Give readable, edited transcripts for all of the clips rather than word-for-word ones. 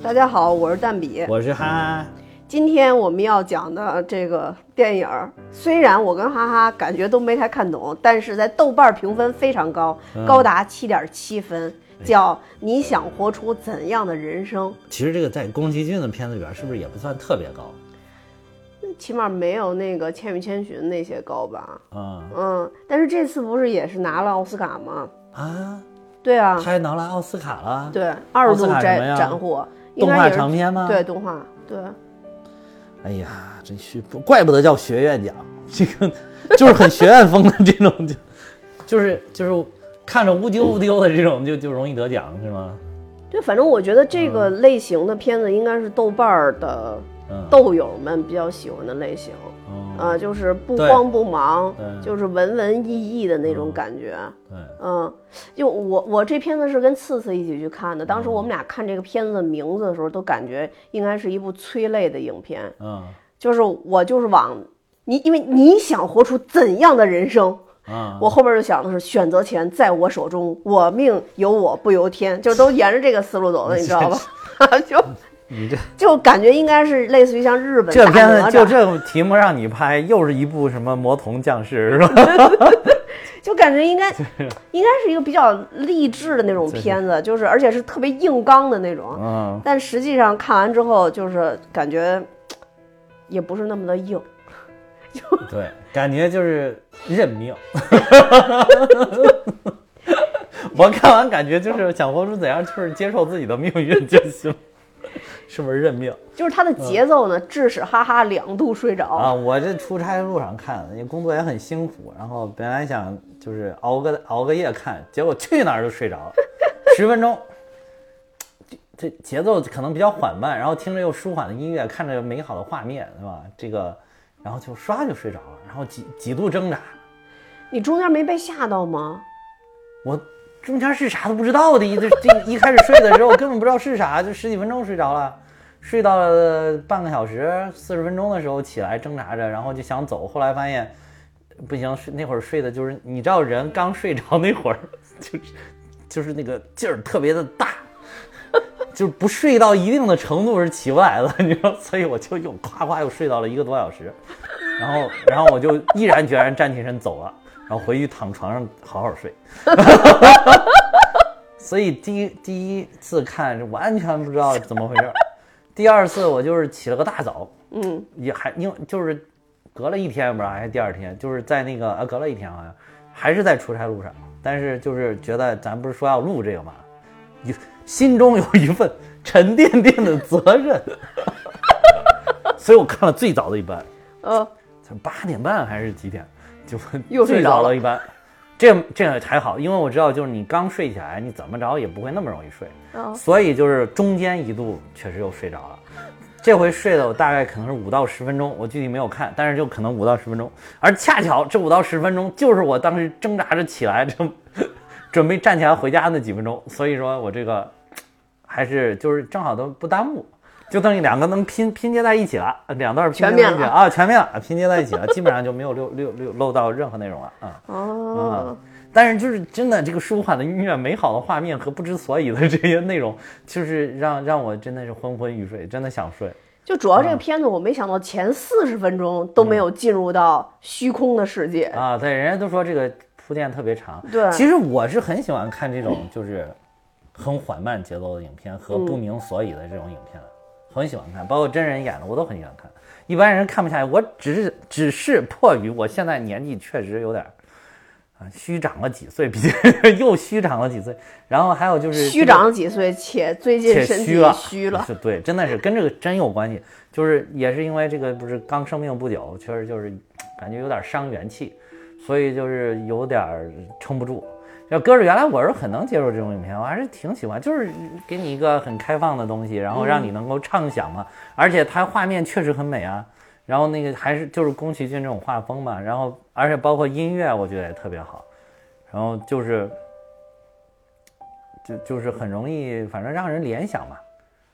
大家好，我是蛋比， 我是哈哈。 今天我们要讲的这个电影，虽然我跟哈哈感觉都没太看懂，但是在豆瓣评分非常高，高达7.7分，叫《你想活出怎样的人生》。 其实这个在宫崎骏的片子里边，是不是也不算特别高？ 起码没有那个《千与千寻》那些高吧？但是这次不是也是拿了奥斯卡吗？ 啊， 对啊， 他还拿了奥斯卡了。 对，20度斩获， 动画长片吗？ 对，动画，对。 哎呀，这怪不得叫学院奖，这个就是很学院风的这种，就是看着乌丢乌丢的这种就容易得奖是吗？ 对，反正我觉得这个类型的片子应该是豆瓣的豆友们比较喜欢的类型，就是不慌不忙，就是文文艺艺的那种感觉。就我这片子是跟次次一起去看的，当时我们俩看这个片子的名字的时候，都感觉应该是一部催泪的影片。就是我就是往因为你想活出怎样的人生。我后边就想的是选择权在我手中，我命由我不由天，就都沿着这个思路走的，你知道吧？就感觉应该是类似于像日本这片子就这种题目让你拍，又是一部什么魔童降世是吧？ 就感觉应该是一个比较励志的那种片子，就是而且是特别硬刚的那种。但实际上看完之后，就是感觉也不是那么的硬。 对，感觉就是认命。我看完感觉就是想活出怎样，就是接受自己的命运就行，是不是认命？就是它的节奏呢，致使哈哈2度睡着啊！ 我这出差路上看的，工作也很辛苦，然后本来想就是熬个夜看，结果去哪儿就睡着了，10分钟。这节奏可能比较缓慢，然后听着又舒缓的音乐，看着美好的画面，对吧？这个。然后就唰就睡着了，然后几度挣扎。 你中间没被吓到吗？ 我中间是啥都不知道的，一开始睡的时候根本不知道是啥，就10几分钟睡着了，睡到了半个小时40分钟的时候起来挣扎着，然后就想走，后来发现不行，那会儿睡的就是你知道人刚睡着那会儿就是那个劲儿特别的大。就是不睡到一定的程度是起不来的，你知道，所以我就又夸又睡到了1个多小时，然后我就毅然决然站起身走了，然后回去躺床上好好睡。所以第一次看完全不知道怎么回事，第二次我就是起了个大早，也还因为就是隔了1天不知道还是第2天，就是在那个隔了1天好像还是在出差路上，但是就是觉得咱不是说要录这个嘛。心中有一份沉甸甸的责任，所以我看了最早的一班才8点半还是几点，就又睡着了一班。这还好，因为我知道就是你刚睡起来，你怎么着也不会那么容易睡，所以就是中间一度确实又睡着了。这回睡的我大概可能是5到10分钟，我具体没有看，但是就可能5到10分钟，而恰巧这5到10分钟就是我当时挣扎着起来准备站起来回家那几分钟，所以说我这个还是就是正好都不耽误，就等于2个能拼接在一起了，2段拼接在一起了全面了，拼接在一起了，基本上就没有漏到任何内容了但是就是真的这个舒缓的音乐、美好的画面和不知所以的这些内容，就是让我真的是昏昏欲睡，真的想睡。 就主要这个片子，我没想到前40分钟都没有进入到虚空的世界对，人家都说这个铺垫特别长。 对， 其实我是很喜欢看这种就是很缓慢节奏的影片和不明所以的这种影片，很喜欢看，包括真人演的我都很喜欢看。一般人看不下去，我只是迫于我现在年纪确实有点虚长了几岁，又虚长了几岁，然后还有就是虚长了几岁，且最近身体虚了， 是对，真的是跟这个真有关系，就是也是因为这个不是刚生病不久，确实就是感觉有点伤元气，所以就是有点撑不住。要搁着原来我是很能接受这种影片，我还是挺喜欢，就是给你一个很开放的东西，然后让你能够畅想嘛，而且它画面确实很美啊。然后那个还是就是宫崎骏这种画风嘛，然后而且包括音乐我觉得也特别好，然后就是很容易反正让人联想嘛。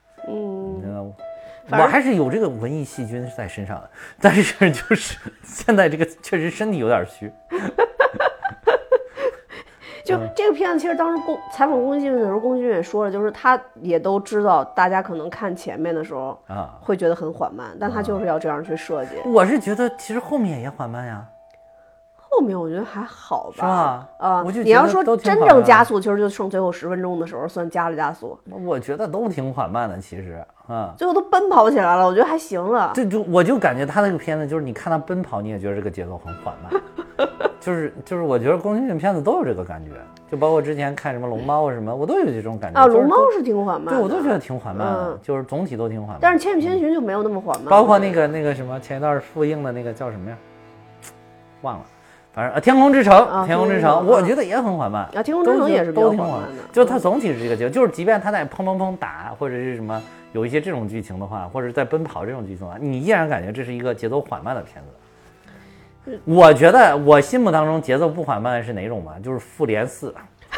我还是有这个文艺细菌在身上的，但是就是现在这个确实身体有点虚。 就这个片子，其实当时采访宫崎骏的时候，宫崎骏也说了，就是他也都知道，大家可能看前面的时候会觉得很缓慢，但他就是要这样去设计。 我是觉得其实后面也缓慢呀。 后面我觉得还好吧， 是吧？我就你要说真正加速，其实就剩最后10分钟的时候算加了加速。 我觉得都挺缓慢的，其实最后都奔跑起来了，我觉得还行了。 我就感觉他那个片子，就是你看他奔跑，你也觉得这个节奏很缓慢。就是我觉得宫崎骏片子都有这个感觉，就包括之前看什么龙猫什么，我都有这种感觉。 龙猫是挺缓慢的， 对，我都觉得挺缓慢的，就是总体都挺缓慢。 但是《千与千寻》就没有那么缓慢。 包括那个什么前一段复映的那个叫什么呀？忘了。反正天空之城，天空之城，我觉得也很缓慢啊。天空之城也是比较缓慢的， 就它总体是这个节奏，就是即便它在砰砰砰打或者是什么有一些这种剧情的话，或者在奔跑这种剧情的话，你依然感觉这是一个节奏缓慢的片子。我觉得我心目当中节奏不缓慢的是哪种吧？就是复联4。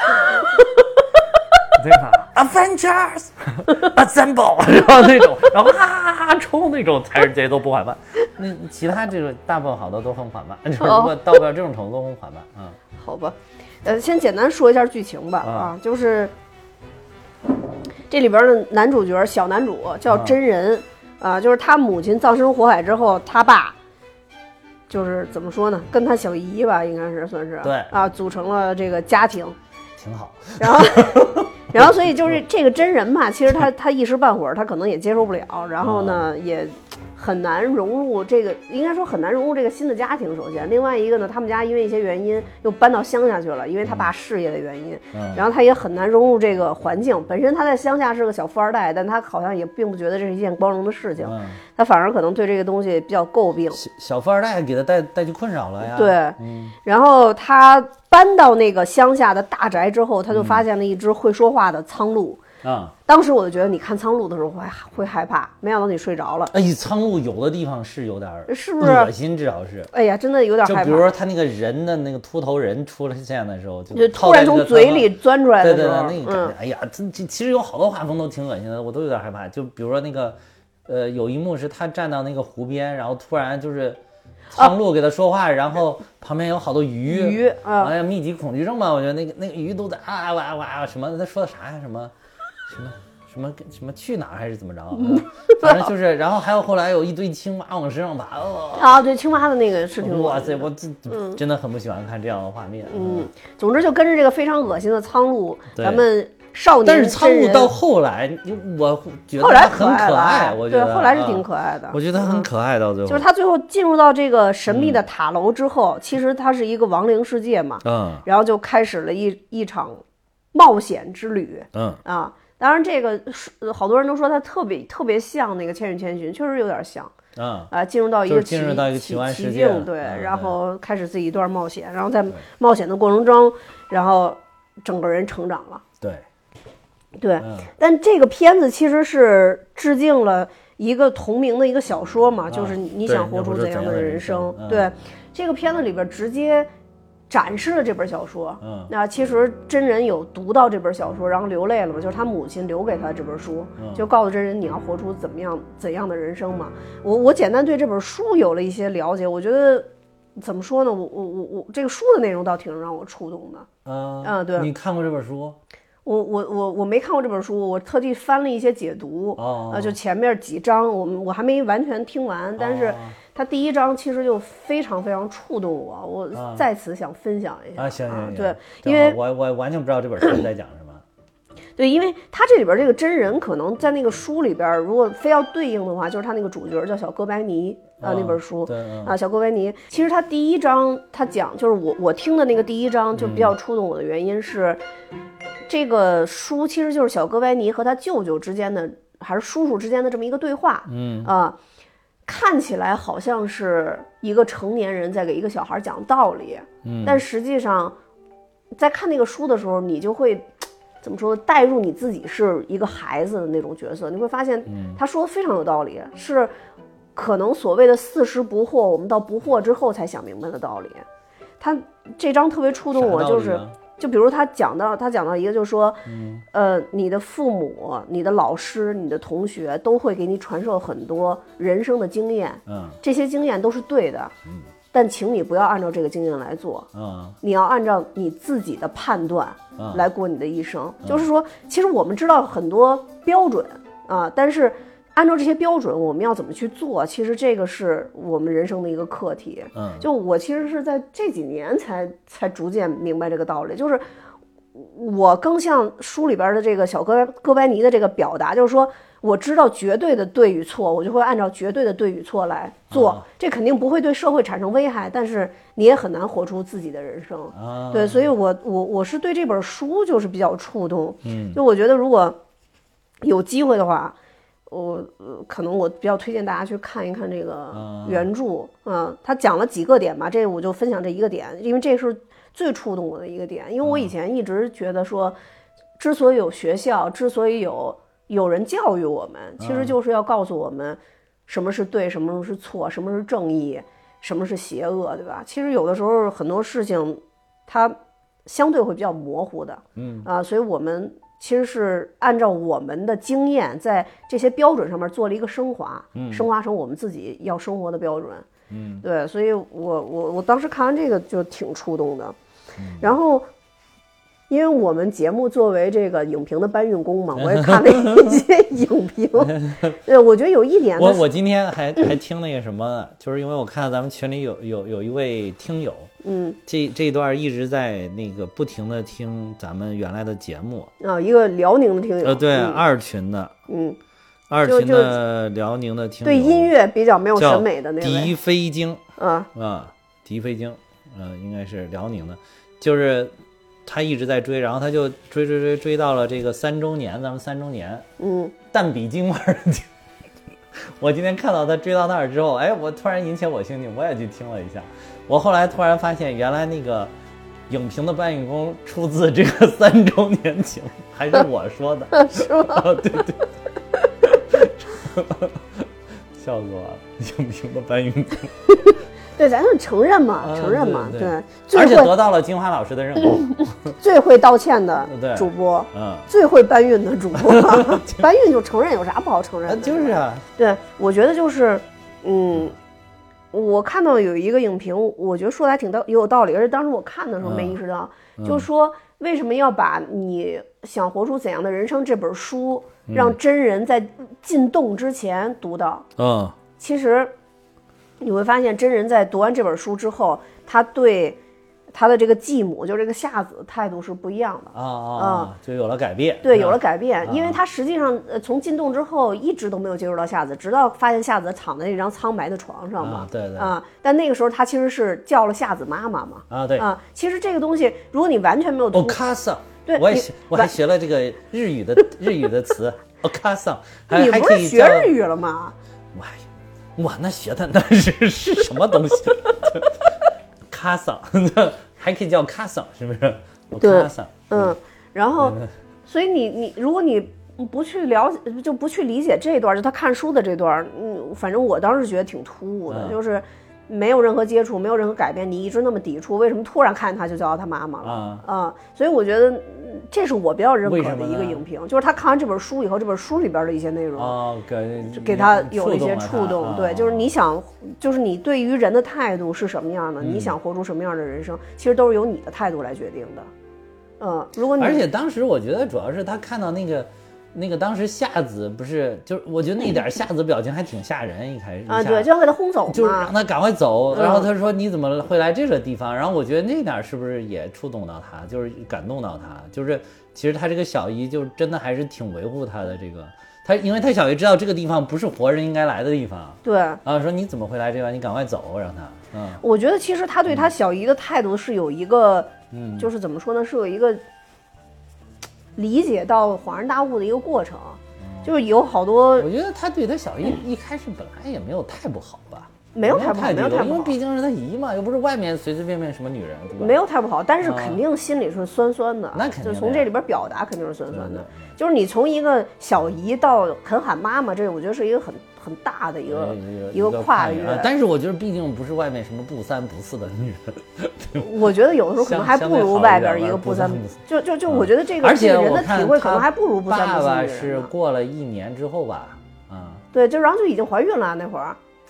对吧 ？Avengers Assemble， 然后那种，然后冲那种才是节奏不缓慢。那其他这个大部分好多都很缓慢，如果到不了这种程度都很缓慢。 好吧，先简单说一下剧情吧。就是这里边的男主角小男主叫真人就是他母亲葬身火海之后，他爸就是怎么说呢，跟他小姨吧，应该是算是对组成了这个家庭， 挺好。 然后所以就是这个真人嘛，其实他一时半会儿他可能也接受不了，然后呢也很难融入这个，应该说很难融入这个新的家庭。首先，另外一个呢，他们家因为一些原因又搬到乡下去了，因为他爸事业的原因，然后他也很难融入这个环境。本身他在乡下是个小富二代，但他好像也并不觉得这是一件光荣的事情，他反而可能对这个东西比较诟病。 小富二代给他带去困扰了呀。 对，然后他搬到那个乡下的大宅之后，他就发现了一只会说话的苍鹭。当时我就觉得你看苍鹭的时候会害怕，没想到你睡着了。 苍鹭有的地方是有点是不是恶心，至少是。 哎呀，真的有点害怕。 就比如说他那个人的那个秃头人出现的时候， 就突然从嘴里钻出来的时候， 对，那个感觉，哎呀，其实有好多画风都挺恶心的，我都有点害怕。就比如说那个，有一幕是他站到那个湖边，然后突然就是苍鹭给他说话，然后旁边有好多鱼，哎呀，密集恐惧症嘛，我觉得那个鱼都在哇什么，他说的啥呀？什么去哪儿还是怎么着？反正就是，然后还有后来有一堆青蛙往身上爬。 对，青蛙的那个是挺哇塞，我真的很不喜欢看这样的画面。 总之就跟着这个非常恶心的苍鹭，咱们少年。 但是苍鹭到后来，我觉得它很可爱，我觉得对，后来是挺可爱的。 我觉得它很可爱，到最后就是他最后进入到这个神秘的塔楼之后，其实它是一个亡灵世界嘛，然后就开始了一场冒险之旅，当然这个好多人都说它特别像那个《千与千寻》，确实有点像，进入到一个奇幻世界， 对，然后开始自己一段冒险，然后在冒险的过程中，然后整个人成长了，对，但这个片子其实是致敬了一个同名的一个小说嘛，就是你想活出怎样的人生，对，这个片子里边直接展示了这本小说，那其实真人有读到这本小说，然后流泪了嘛，就是他母亲留给他这本书，就告诉真人你要活出怎样的人生嘛。我简单对这本书有了一些了解，我觉得怎么说呢，我这个书的内容倒挺让我触动的。对， 你看过这本书？ 我没看过这本书，我特地翻了一些解读，就前面几章我还没完全听完，但是他第一章其实就非常非常触动我在此想分享一下。 行， 对，因为我完全不知道这本书在讲什么。 对，因为他这里边这个真人可能在那个书里边，如果非要对应的话，就是他那个主角叫小哥白尼那本书，小哥白尼。其实他第一章他讲，就是我听的那个第一章就比较触动我的原因是，这个书其实就是小哥白尼和他舅舅之间的，还是叔叔之间的这么一个对话。看起来好像是一个成年人在给一个小孩讲道理，但实际上在看那个书的时候，你就会怎么说，带入你自己是一个孩子的那种角色，你会发现他说的非常有道理，是可能所谓的四十不惑，我们到不惑之后才想明白的道理。他这章特别触动我，就比如他讲到一个，就是说，你的父母、你的老师、你的同学都会给你传授很多人生的经验，这些经验都是对的， 但请你不要按照这个经验来做，你要按照你自己的判断来过你的一生。就是说，其实我们知道很多标准啊，但是按照这些标准，我们要怎么去做？其实这个是我们人生的一个课题。就我其实是在这几年才逐渐明白这个道理，就是我更像书里边的这个小哥白尼的这个表达，就是说。我知道绝对的对与错，我就会按照绝对的对与错来做，这肯定不会对社会产生危害，但是你也很难活出自己的人生。对，所以我是对这本书就是比较触动。就我觉得如果有机会的话，可能我比较推荐大家去看一看这个原著。他讲了几个点吧，这我就分享这一个点，因为这是最触动我的一个点。因为我以前一直觉得说，之所以有学校，之所以有人教育我们，其实就是要告诉我们什么是对，什么是错，什么是正义，什么是邪恶，对吧？其实有的时候很多事情它相对会比较模糊的，所以我们其实是按照我们的经验在这些标准上面做了一个升华，升华成我们自己要生活的标准。对，所以我当时看完这个就挺触动的。然后因为我们节目作为这个影评的搬运工嘛，我也看了一些影评。对，我觉得有一点， 我今天还听那个什么，就是因为我看到咱们群里有一位听友，这一段一直在那个不停的听咱们原来的节目啊，一个辽宁的听友， 对，二群的，二群的辽宁的听友， 对音乐比较没有审美的那位狄飞京狄飞京，应该是辽宁的，就是。他一直在追，然后他就追到了这个3周年，咱们3周年，蛋比京味儿。我今天看到他追到那儿之后，我突然引起我兴趣，我也去听了一下。我后来突然发现，原来那个影评的搬运工出自这个3周年庆，还是我说的， 是吗？ 对，笑死我了，影评的搬运工。 对，咱就承认嘛，对， 而且得到了金华老师的认可， 最会道歉的主播，最会搬运的主播，搬运就承认，有啥不好承认的？ 就是啊， 对，我觉得就是，我看到有一个影评，我觉得说的还挺有道理，而且当时我看的时候没意识到，就是说为什么要把你想活出怎样的人生这本书让真人在进洞之前读到？其实。你会发现真人在读完这本书之后，他对他的这个继母，就这个夏子态度是不一样的就有了改变。 对，有了改变，因为他实际上从进洞之后一直都没有接触到夏子，直到发现夏子躺在那张苍白的床上嘛。 对但那个时候他其实是叫了夏子妈妈嘛。 对其实这个东西，如果你完全没有读 ，Okasa， 对， 我还学了这个日语的词，Okasa， 你不是学日语了吗？ 哇，那学的那是什么东西？卡桑，还可以叫卡桑，是不是？ 对，然后，所以你如果你不去了解，就不去理解这一段，就他看书的这段，反正我当时觉得挺突兀的，就是没有任何接触，没有任何改变，你一直那么抵触，为什么突然看见他就叫他妈妈了？所以我觉得这是我比较认可的一个影评，就是他看完这本书以后，这本书里边的一些内容给他有了一些触动。对，就是你想，就是你对于人的态度是什么样的，你想活出什么样的人生，其实都是由你的态度来决定的。如果你而且当时我觉得主要是他看到那个当时夏子不是，就是我觉得那点夏子表情还挺吓人，一开始对，就要给他轰走嘛， 就是让他赶快走。然后他说你怎么会来这个地方？然后我觉得那点是不是也触动到他，就是感动到他，就是其实他这个小姨就真的还是挺维护他的这个。他因为他小姨知道这个地方不是活人应该来的地方， 对说你怎么会来这个？你赶快走，让他。 我觉得其实他对他小姨的态度是有一个，就是怎么说呢，是有一个理解到恍然大悟的一个过程，就是有好多。 我觉得他对他小姨一开始本来也没有太不好吧， 没有太不好， 因为毕竟是他姨嘛，又不是外面随随便便什么女人，对吧？ 没有太不好，但是肯定心里是酸酸的， 那肯定就从这里边表达肯定是酸酸的。就是你从一个小姨到肯喊妈妈，这我觉得是一个很大的一个跨越。 但是我觉得毕竟不是外面什么不三不四的女人， 我觉得有的时候可能还不如外边一个不三不四。就我觉得这个而且人的体会可能还不如不三不四的女人。 爸爸是过了1年之后吧， 对，就然后就已经怀孕了那会儿。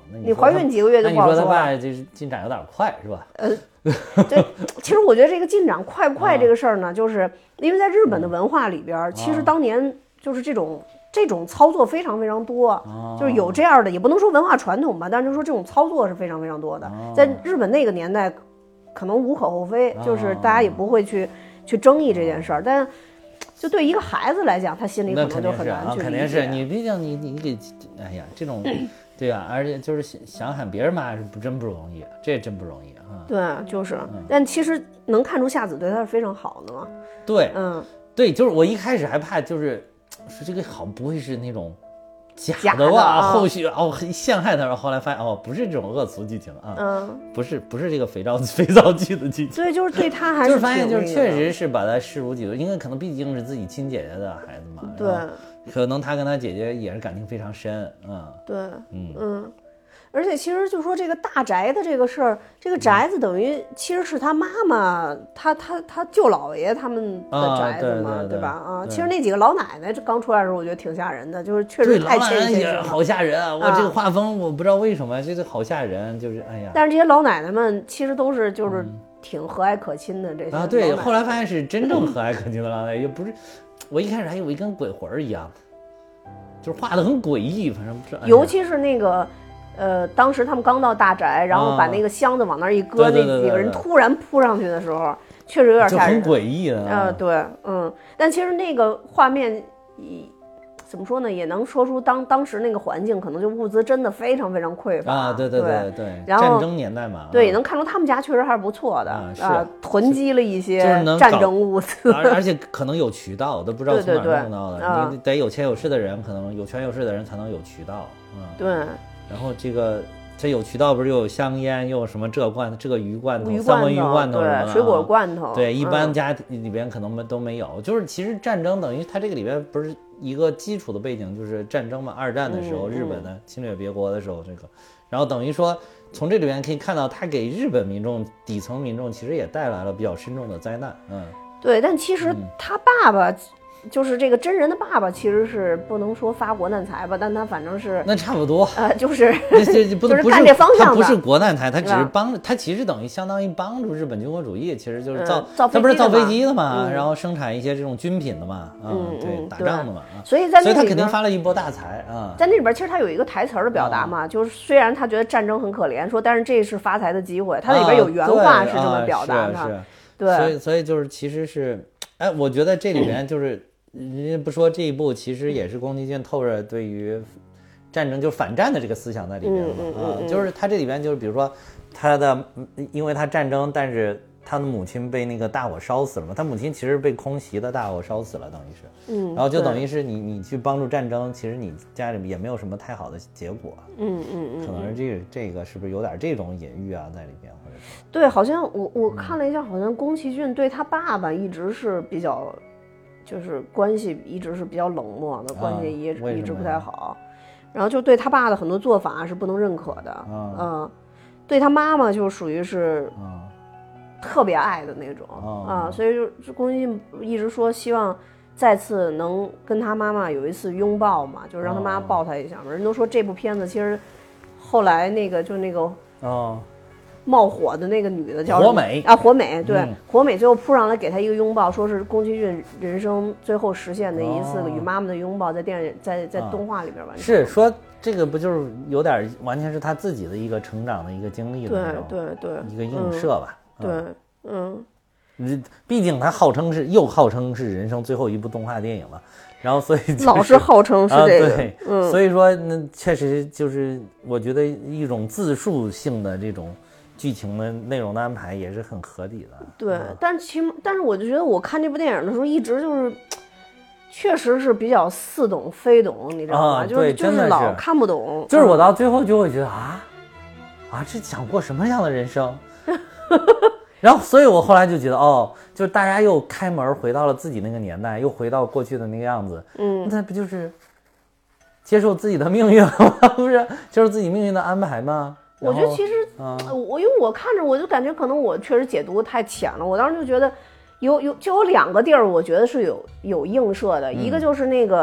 那你怀孕几个月就不好说了。 那你说他爸就是进展有点快是吧？ 对，其实我觉得这个进展快不快这个事儿呢，就是因为在日本的文化里边，其实当年就是这种操作非常非常多，就是有这样的，也不能说文化传统吧，但是就说这种操作是非常非常多的。在日本那个年代，可能无可厚非，就是大家也不会去争议这件事儿，但就对一个孩子来讲，他心里可能就很难去理解。 肯定是你，毕竟你给，哎呀，这种，对吧？而且就是想喊别人骂是真不容易，这真不容易啊。 对，就是，但其实能看出夏子对他是非常好的嘛。 对，对，就是我一开始还怕，就是说这个好不会是那种假的吧？后续陷害他，后来发现不是这种恶俗剧情啊，不是这个肥皂剧的剧情。 对，就是对他还是就是发现就是确实是把他视如己出，因为可能毕竟是自己亲姐姐的孩子嘛。 对， 可能他跟他姐姐也是感情非常深。 对，而且其实就说这个大宅的这个事儿，这个宅子等于其实是他妈妈，他舅姥爷他们的宅子嘛，对吧？其实那几个老奶奶这刚出来的时候，我觉得挺吓人的，就是确实太欠现实了， 好吓人啊！我这个画风我不知道为什么，这个好吓人，就是哎呀。 但是这些老奶奶们其实都是就是挺和蔼可亲的这些。 对，后来发现是真正和蔼可亲的老奶奶，也不是。我一开始还以为跟鬼魂一样，就是画的很诡异，反正不是。 尤其是那个。当时他们刚到大宅，然后把那个箱子往那儿一搁，那几个人突然扑上去的时候，确实有点吓人， 很诡异的。 对，但其实那个画面，怎么说呢，也能说出当时那个环境，可能就物资真的非常非常匮乏对。 然后战争年代嘛， 对，也能看出他们家确实还是不错的囤积了一些战争物资， 而且可能有渠道，都不知道从哪弄到的。你得有钱有势的人，可能有权有势的人才能有渠道。 对。 然后这有渠道，不是又有香烟，又有什么这个鱼罐头、三文鱼罐头什么的， 水果罐头。 对，一般家庭里边可能都没有。就是其实战争等于它这个里边不是一个基础的背景，就是战争嘛，二战的时候日本的侵略别国的时候这个，然后等于说从这里边可以看到，它给日本民众底层民众其实也带来了比较深重的灾难。 对，但其实他爸爸。就是这个真人的爸爸，其实是不能说发国难财吧，但他反正是那差不多， 就是就是干这方向的， 他不是国难财，他只是帮他，其实等于相当于帮助日本军国主义，其实就是他不是造飞机的嘛，然后生产一些这种军品的嘛，对，打仗的嘛， 所以他肯定发了一波大财啊。 在那里边其实他有一个台词的表达嘛，就是虽然他觉得战争很可怜，说但是这是发财的机会，他里边有原话是这么表达的，对， 所以就是其实是，我觉得这里面就是。人家不说这一部其实也是宫崎骏透着对于战争就是反战的这个思想在里边嘛，就是他这里边就是比如说因为他战争，但是他的母亲被那个大火烧死了嘛，他母亲其实被空袭的大火烧死了，等于是，然后就等于是你去帮助战争，其实你家里也没有什么太好的结果，可能是这个是不是有点这种隐喻啊在里边，或者对，好像我看了一下，好像宫崎骏对他爸爸一直是比较。就是关系一直是比较冷漠的，关系一直不太好，然后就对他爸的很多做法是不能认可的，对他妈妈就属于是特别爱的那种所以就宫崎骏一直说希望再次能跟他妈妈有一次拥抱嘛，就是让他妈抱他一下嘛。人都说这部片子其实后来那个冒火的那个女的叫火美火美，对，火美最后扑上来给他一个拥抱，说是宫崎骏人生最后实现的一次与妈妈的拥抱，在电影在动画里边完成。 是说这个不就是有点完全是他自己的一个成长的一个经历的那种， 对， 一个映射吧。 对， 毕竟他号称是人生最后一部动画电影了，然后所以老是号称是这个， 对，所以说那确实就是我觉得一种自述性的这种。剧情的内容的安排也是很合理的， 对，但是我就觉得我看这部电影的时候，一直就是，确实是比较似懂非懂，你知道吗？就是老看不懂， 就是我到最后就会觉得这讲过什么样的人生？然后，所以我后来就觉得就是大家又开门回到了自己那个年代，又回到过去的那个样子，那不就是接受自己的命运了吗？不是，就是自己命运的安排吗？ 我觉得其实，因为我看着我就感觉可能我确实解读太浅了。我当时就觉得有两个地儿，我觉得是有映射的。一个就是那个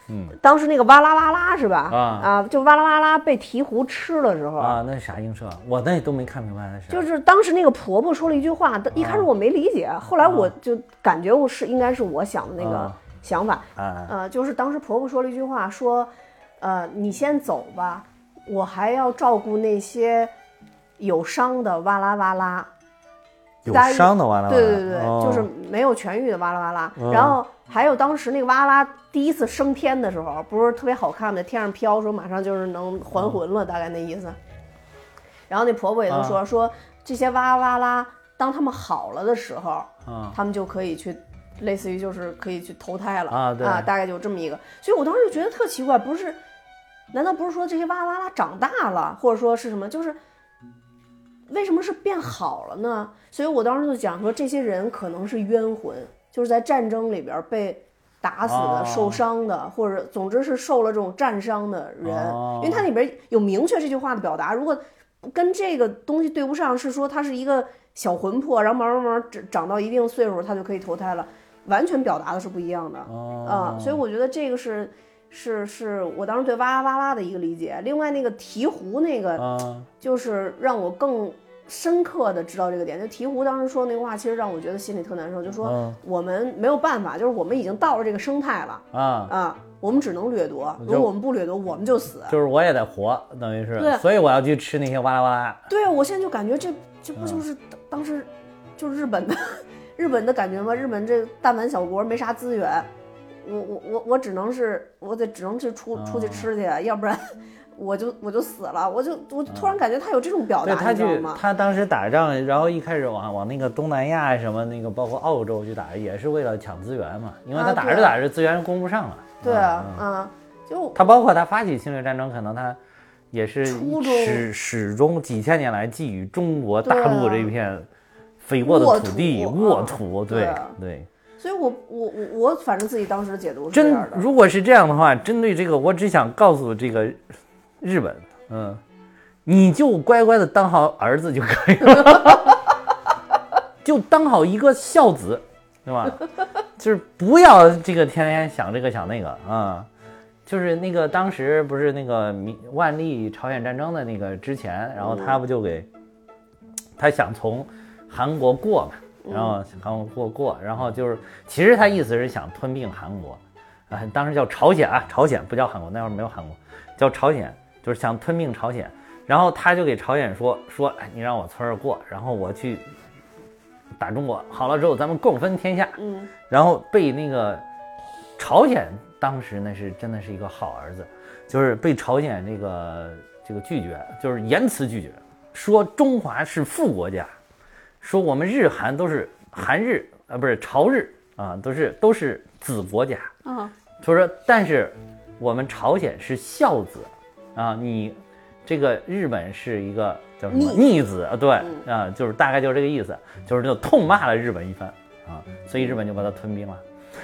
当时那个哇啦哇啦是吧？就哇啦哇啦被鹈鹕吃的时候那是啥映射？我那都没看明白那是。 就是当时那个婆婆说了一句话，一开始我没理解，后来我就感觉应该是我想的那个想法。就是当时婆婆说了一句话，说，你先走吧，我还要照顾那些有伤的哇啦哇啦。 有伤的哇啦哇啦， 对，就是没有痊愈的哇啦哇啦。然后还有当时那个哇啦第一次升天的时候，不是特别好看的，天上飘，说马上就是能还魂了，大概那意思。然后那婆婆也都说这些哇啦哇啦，当他们好了的时候，他们就可以去，类似于就是可以去投胎了大概就这么一个。所以我当时就觉得特奇怪，难道不是说这些哇啦哇啦长大了，或者说是什么，就是为什么是变好了呢？所以我当时就讲说，这些人可能是冤魂，就是在战争里边被打死的、受伤的，或者总之是受了这种战伤的人。因为它里边有明确这句话的表达，如果跟这个东西对不上，是说他是一个小魂魄，然后慢慢长到一定岁数，他就可以投胎了，完全表达的是不一样的所以我觉得这个是我当时对哇啦哇啦的一个理解。另外那个鹈鹕那个，就是让我更深刻的知道这个点。就鹈鹕当时说那个话，其实让我觉得心里特难受，就说我们没有办法，就是我们已经到了这个生态了我们只能掠夺，如果我们不掠夺，我们就死。就是我也得活，等于是。 对， 所以我要去吃那些哇啦哇啦。 对，我现在就感觉这不就是当时就是日本的感觉吗？日本这弹丸小国没啥资源，我只能去出去吃去，要不然我就死了。我突然感觉他有这种表达，你知道吗？ 他当时打仗，然后一开始往那个东南亚什么那个包括澳洲去打，也是为了抢资源嘛，因为他打着资源供不上了。 对就他包括他发起侵略战争，可能他也是始终几千年来觊觎中国大陆这片肥沃的土地沃土，对。 所以我反正自己当时的解读是这样的。 如果是这样的话，针对这个，我只想告诉这个日本，你就乖乖的当好儿子就可以了，就当好一个孝子，对吧？就是不要这个天天想这个想那个就是那个当时不是那个万历朝鲜战争的那个之前，然后他不就他想从韩国过嘛。然后韩国过，然后就是其实他意思是想吞并韩国当时叫朝鲜朝鲜不叫韩国，那会儿没有韩国，叫朝鲜，就是想吞并朝鲜。然后他就给朝鲜说你让我从这儿过，然后我去打中国，好了之后咱们共分天下。然后被那个朝鲜当时那是真的是一个好儿子，就是被朝鲜这个拒绝，就是严词拒绝，说中华是副国家。说我们日韩都是韩日不是朝日都是子国家他说但是我们朝鲜是孝子你这个日本是一个叫什么逆子对就是大概就是这个意思，就是就痛骂了日本一番所以日本就把他吞并了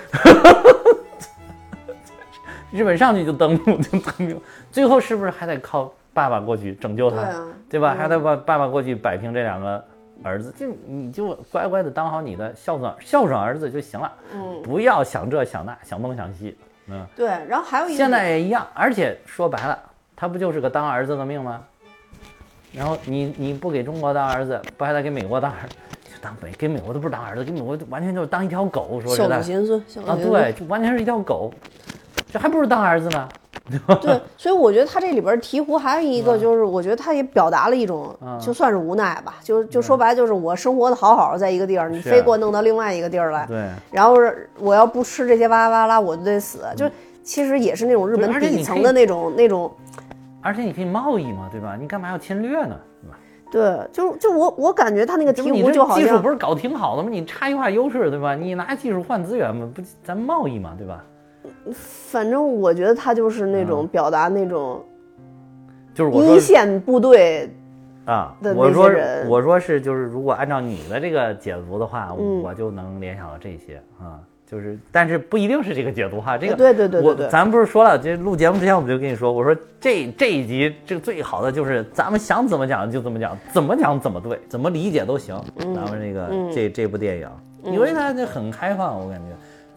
日本上去就登陆就吞并，最后是不是还得靠爸爸过去拯救他，对吧？还得把爸爸过去摆平这两个儿子，你就乖乖的当好你的孝顺儿子就行了，不要想这想那想东想西， 对。然后还有一个现在也一样，而且说白了，他不就是个当儿子的命吗？然后你不给中国当儿子，不还得给美国当儿子？给美国都不是当儿子，给美国完全就是当一条狗，说实在。 小心思对，就完全是一条狗，这还不如当儿子呢。 对，所以我觉得他这里边鹈鹕还有一个就是，我觉得他也表达了一种，就算是无奈吧，就说白就是我生活的好在一个地儿，你非给我弄到另外一个地儿来， 对， 然后我要不吃这些哇啦哇啦，我就得死，就其实也是那种日本底层的那种， 而且你可以贸易嘛，对吧？你干嘛要侵略呢？ 对，就我感觉他那个鹈鹕就好像技术不是搞挺好的吗？你差异化优势，对吧？你拿技术换资源嘛，不咱贸易嘛，对吧？ 反正我觉得他就是那种表达那种， 就是一线部队的那些人。我说是就是如果按照你的这个解读的话，我就能联想到这些就是，但是不一定是这个解读哈。这个对， 咱不是说了，这录节目之前我就跟你说，我说这一集这个最好的就是咱们想怎么讲就怎么讲，怎么讲怎么对，怎么理解都行。咱们这个这部电影，因为它很开放，我感觉。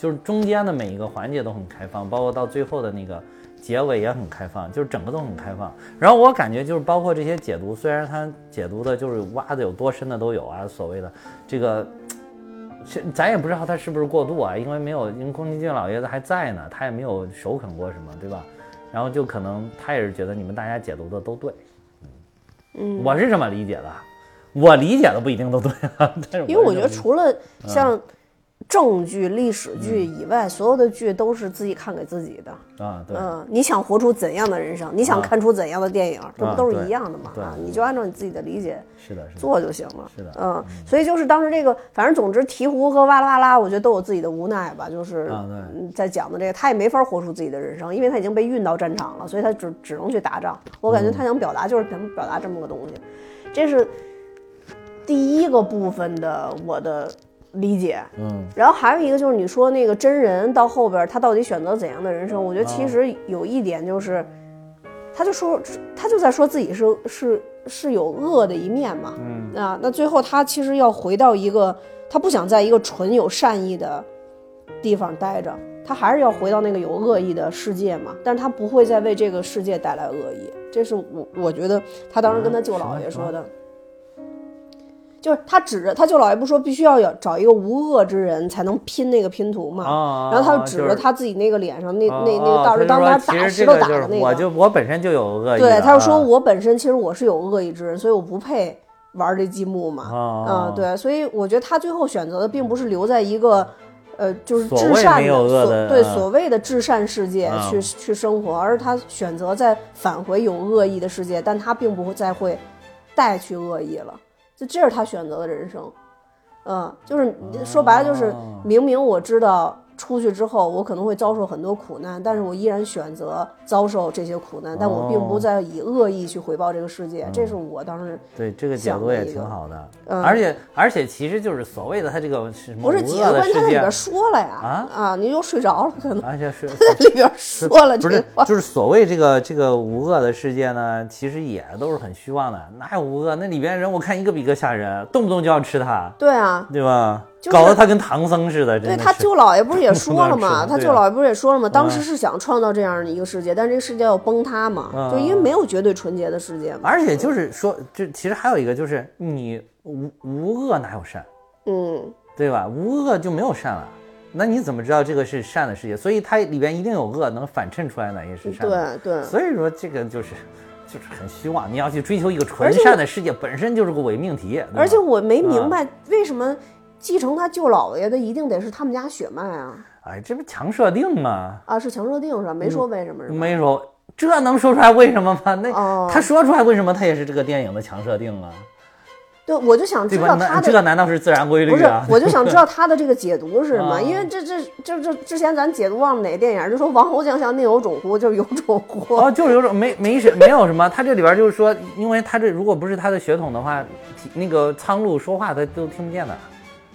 就是中间的每一个环节都很开放，包括到最后的那个结尾也很开放，就是整个都很开放。然后我感觉就是包括这些解读，虽然它解读的就是挖的有多深的都有啊，所谓的这个咱也不知道他是不是过度啊，因为宫崎骏老爷子还在呢，他也没有首肯过什么，对吧？然后就可能他也是觉得你们大家解读的都对，我是这么理解的，我理解的不一定都对啊。 因为我觉得除了像正剧、历史剧以外，所有的剧都是自己看给自己的啊。对， 你想活出怎样的人生，你想看出怎样的电影，这不都是一样的吗？你就按照你自己的理解做就行了。 是的， 所以就是当时这个，反正总之鹈鹕和哇啦哇啦，我觉得都有自己的无奈吧。就是在讲的这个，他也没法活出自己的人生，因为他已经被运到战场了，所以他只能去打仗。我感觉他想表达就是想表达这么个东西，这是第一个部分的我的理解。然后还有一个就是你说那个真人到后边他到底选择怎样的人生，我觉得其实有一点就是，他就在说自己是有恶的一面嘛。那最后他其实要回到一个他不想在一个纯有善意的地方待着，他还是要回到那个有恶意的世界嘛，但是他不会再为这个世界带来恶意。这是我觉得他当时跟他舅姥爷说的。就是他指着他舅姥爷不说必须要找一个无恶之人才能拼那个拼图嘛，然后他就指着他自己那个脸上那个道士当他打石头打的那个， 我本身就有恶意。 对，他就说我本身其实我是有恶意之人，所以我不配玩这积木嘛。对，所以我觉得他最后选择的并不是留在一个就是至善的所谓的至善世界去生活，而是他选择再返回有恶意的世界，但他并不再会带去恶意了。这是他选择的人生。就是说白了就是明明我知道出去之后我可能会遭受很多苦难，但是我依然选择遭受这些苦难，但我并不再以恶意去回报这个世界。这是我当时对这个解读也挺好的。而且其实就是所谓的他这个什么不是解读，他在里边说了呀。你又睡着了可能。 而且是在里边说了， 不是就是所谓这个无恶的世界呢，其实也都是很虚妄的。哪有无恶？那里边人我看一个比一个吓人，动不动就要吃它。 对啊， 对吧？搞得他跟唐僧似的。 对，他舅姥爷不是也说了吗？他舅姥爷不是也说了吗？当时是想创造这样的一个世界，但是这个世界要崩塌嘛，就因为没有绝对纯洁的世界嘛。 而且就是说，就其实还有一个就是你无恶哪有善？对吧？无恶就没有善了。那你怎么知道这个是善的世界？所以它里边一定有恶，能反衬出来哪些是善的。 对。 所以说这个就是很虚妄，你要去追求一个纯善的世界，本身就是个伪命题。 而且我没明白为什么继承他舅姥爷的一定得是他们家血脉啊？ 这不强设定吗？ 是强设定是吧？没说为什么是吧？ 没说，这能说出来为什么吗？他说出来为什么他也是这个电影的强设定啊？对， 我就想知道他的这个难道是自然规律啊？ 不是，我就想知道他的这个解读是什么？因为这之前咱解读忘了哪个电影，就说王侯将相宁有种乎，就是有种乎。 就是有种没有什么。他这里边就是说，因为他这如果不是他的血统的话，那个苍鹭说话他都听不见的。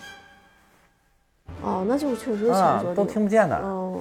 那就确实强设定都听不见的。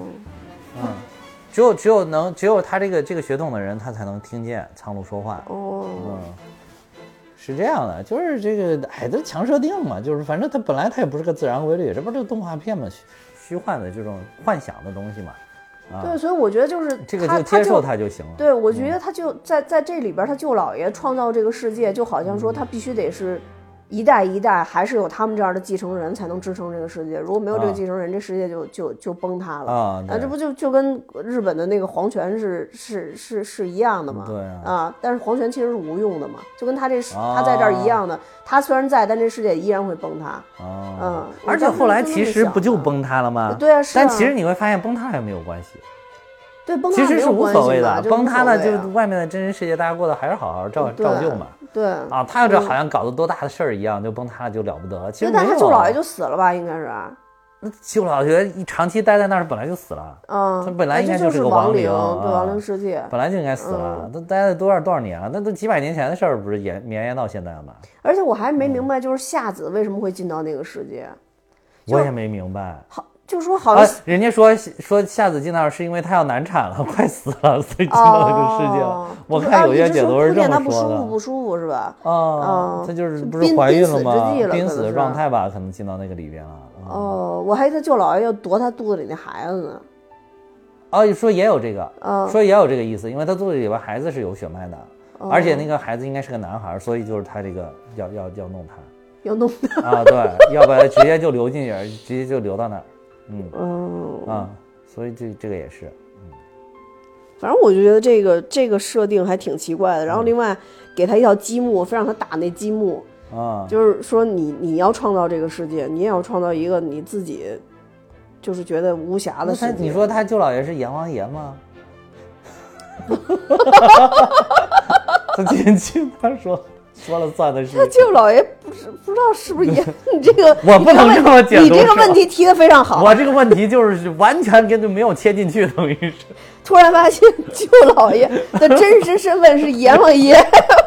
只有他这个血统的人，他才能听见苍鹭说话。是这样的，就是这个，这强设定嘛，就是反正它本来它也不是个自然规律，这不是这个动画片嘛，虚幻的这种幻想的东西嘛。 对，所以我觉得就是这个就接受它就行了。 对，我觉得他就在这里边，他舅姥爷创造这个世界，就好像说他必须得是一代一代，还是有他们这样的继承人才能支撑这个世界。如果没有这个继承人，这世界就崩塌了这不就跟日本的那个皇权是一样的嘛？ 对但是皇权其实是无用的嘛，就跟他在这儿一样的，他虽然在，但这世界依然会崩塌。 而且后来其实不就崩塌了吗？ 对啊， 但其实你会发现崩塌也没有关系。 对，崩塌其实是无所谓的，崩塌了就外面的真实世界大家过得还是好好照旧嘛。 对他这好像搞得多大的事儿一样，就崩塌了就了不得。其实但他舅姥爷就死了吧？应该是。 那舅姥爷一长期待在那儿，本来就死了。他本来应该就是个亡灵， 对，亡灵世界本来就应该死了。都待了多少年了？那都几百年前的事儿，不是绵延到现在吗？ 而且我还没明白，就是夏子为什么会进到那个世界。 我也没明白。 就说好像人家说夏子进那儿是因为他要难产了，快死了，所以进到这个世界了。我看有些解读是这么说的。 不舒服是吧？ 他就是不是怀孕了吗？濒死的状态吧，可能进到那个里边了。 我还以为他舅姥爷要夺他肚子里那孩子呢。 说也有这个，说也有这个意思，因为他肚子里边孩子是有血脉的，而且那个孩子应该是个男孩，所以就是他这个要弄他。 要弄他对，要不然直接就流进去，直接就流到那儿。所以这个也是， 反正我就觉得这个设定还挺奇怪的。然后另外给他一条积木，非让他打那积木，就是说你要创造这个世界，你也要创造一个你自己就是觉得无瑕的世界。 你说他舅姥爷是阎王爷吗？他年轻，他说了算的事。 他舅姥爷不知道是不是也你这个我不能这么解读。 你这个问题提得非常好。 我这个问题就是完全跟就没有切进去，等于是突然发现舅姥爷的真实身份是阎王爷。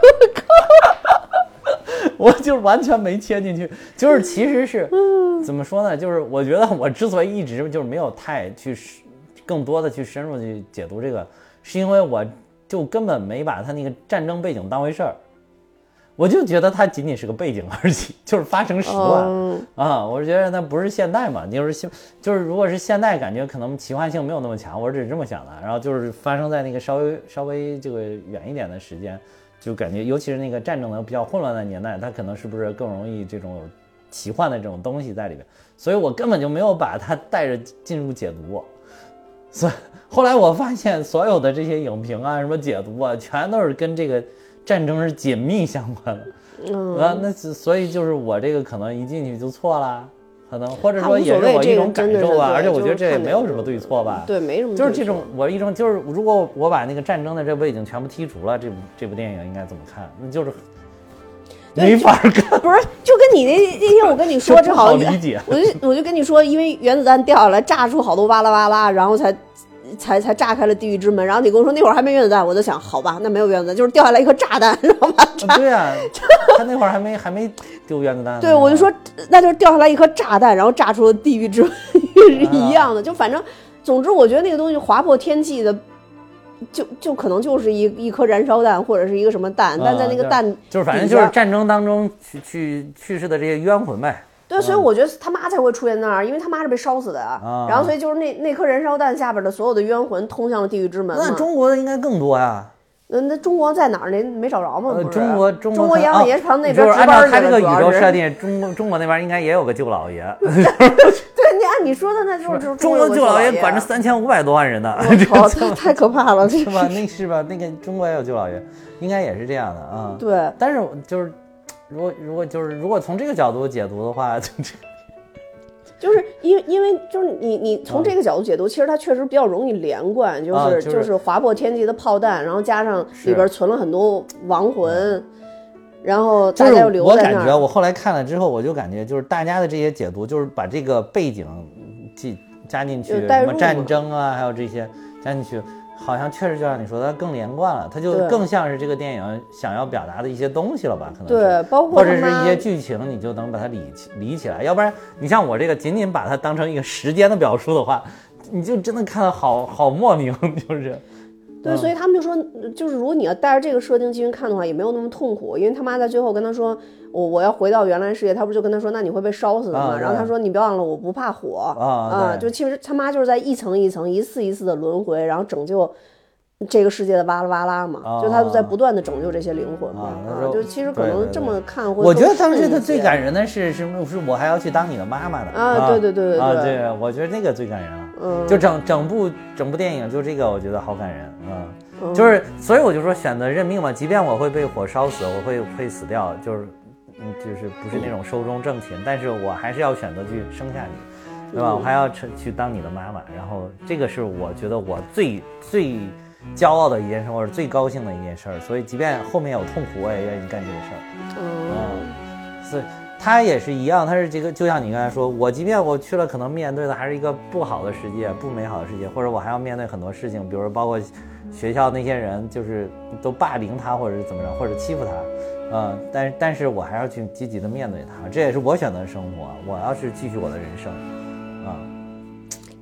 我就完全没切进去，就是其实是怎么说呢？就是我觉得我之所以一直就是没有太去更多的去深入去解读这个，是因为我就根本没把他那个战争背景当回事儿。我就觉得它仅仅是个背景而已，就是发生时段我觉得它不是现代嘛，就是如果是现代，感觉可能奇幻性没有那么强，我只是这么想的。然后就是发生在那个稍微这个远一点的时间，就感觉尤其是那个战争的比较混乱的年代，它可能是不是更容易这种有奇幻的这种东西在里面，所以我根本就没有把它带着进入解读。所以后来我发现所有的这些影评啊什么解读啊，全都是跟这个战争是紧密相关的，那所以就是我这个可能一进去就错了，可能或者说也是我一种感受吧，而且我觉得这也没有什么对错吧， 对，没什么， 就是这种我一种就是如果我把那个战争的这背景全部剔除了，这部电影应该怎么看？那就是没法看， 不是就跟你那天我跟你说，正好理解， 我就跟你说，因为原子弹掉下来炸出好多哇啦哇啦，然后才炸开了地狱之门，然后你跟我说那会儿还没原子弹，我就想好吧，那没有原子弹，就是掉下来一颗炸弹，然后把炸。 对啊，他那会儿还没丢原子弹。 对，我就说那就是掉下来一颗炸弹，然后炸出了地狱之门是一样的，就反正总之我觉得那个东西划破天际的。就可能就是一颗燃烧弹或者是一个什么弹，但在那个弹就是反正就是战争当中去世的这些冤魂呗。 对，所以我觉得他妈才会出现那儿，因为他妈是被烧死的然后所以就是那颗燃烧弹下边的所有的冤魂通向了地狱之门。 那中国的应该更多呀。 那中国在哪儿？那没找着吗？中国阎王爷旁那边就是按照他这个宇宙设定，中国那边应该也有个舅姥爷。 对，你按你说的那就是中国舅姥爷管着3500多万人呢， 太可怕了， 是吧？是吧？那个中国也有舅姥爷，应该也是这样的啊。 对， 但是就是如果从这个角度解读的话， 就是因为就是你从这个角度解读，其实它确实比较容易连贯，就是划破天际的炮弹，然后加上里边存了很多亡魂，然后大家又留在那儿。 我感觉我后来看了之后，我就感觉就是大家的这些解读，就是把这个背景加进去，什么战争啊，还有这些加进去。好像确实就像你说的更连贯了，它就更像是这个电影想要表达的一些东西了吧？可能对，包括或者是一些剧情，你就能把它理起来。要不然你像我这个仅仅把它当成一个时间的表述的话，你就真的看得好莫名，就是。 对，所以他们就说，就是如果你要带着这个设定进去看的话，也没有那么痛苦，因为他妈在最后跟他说，我要回到原来世界，他不就跟他说，那你会被烧死的吗？然后他说，你别忘了，我不怕火就其实他妈就是在一层一层、一次一次的轮回，然后拯救这个世界的哇啦哇啦嘛，就他就在不断的拯救这些灵魂嘛就其实可能这么看会。 我觉得当时他最感人的是我还要去当你的妈妈的对我觉得那个最感人了。就整部电影就这个我觉得好感人就是所以我就说选择认命嘛，即便我会被火烧死，我会死掉，就是不是那种寿终正寝，但是我还是要选择去生下你，对吧？我还要去当你的妈妈，然后这个是我觉得我最骄傲的一件事，或者最高兴的一件事，所以即便后面有痛苦，我也愿意干这个事儿。所以他也是一样，他是这个，就像你刚才说，我即便我去了，可能面对的还是一个不好的世界，不美好的世界，或者我还要面对很多事情，比如说包括学校那些人就是都霸凌他，或者是怎么着，或者欺负他，但是我还要去积极的面对他，这也是我选择的生活，我要是继续我的人生，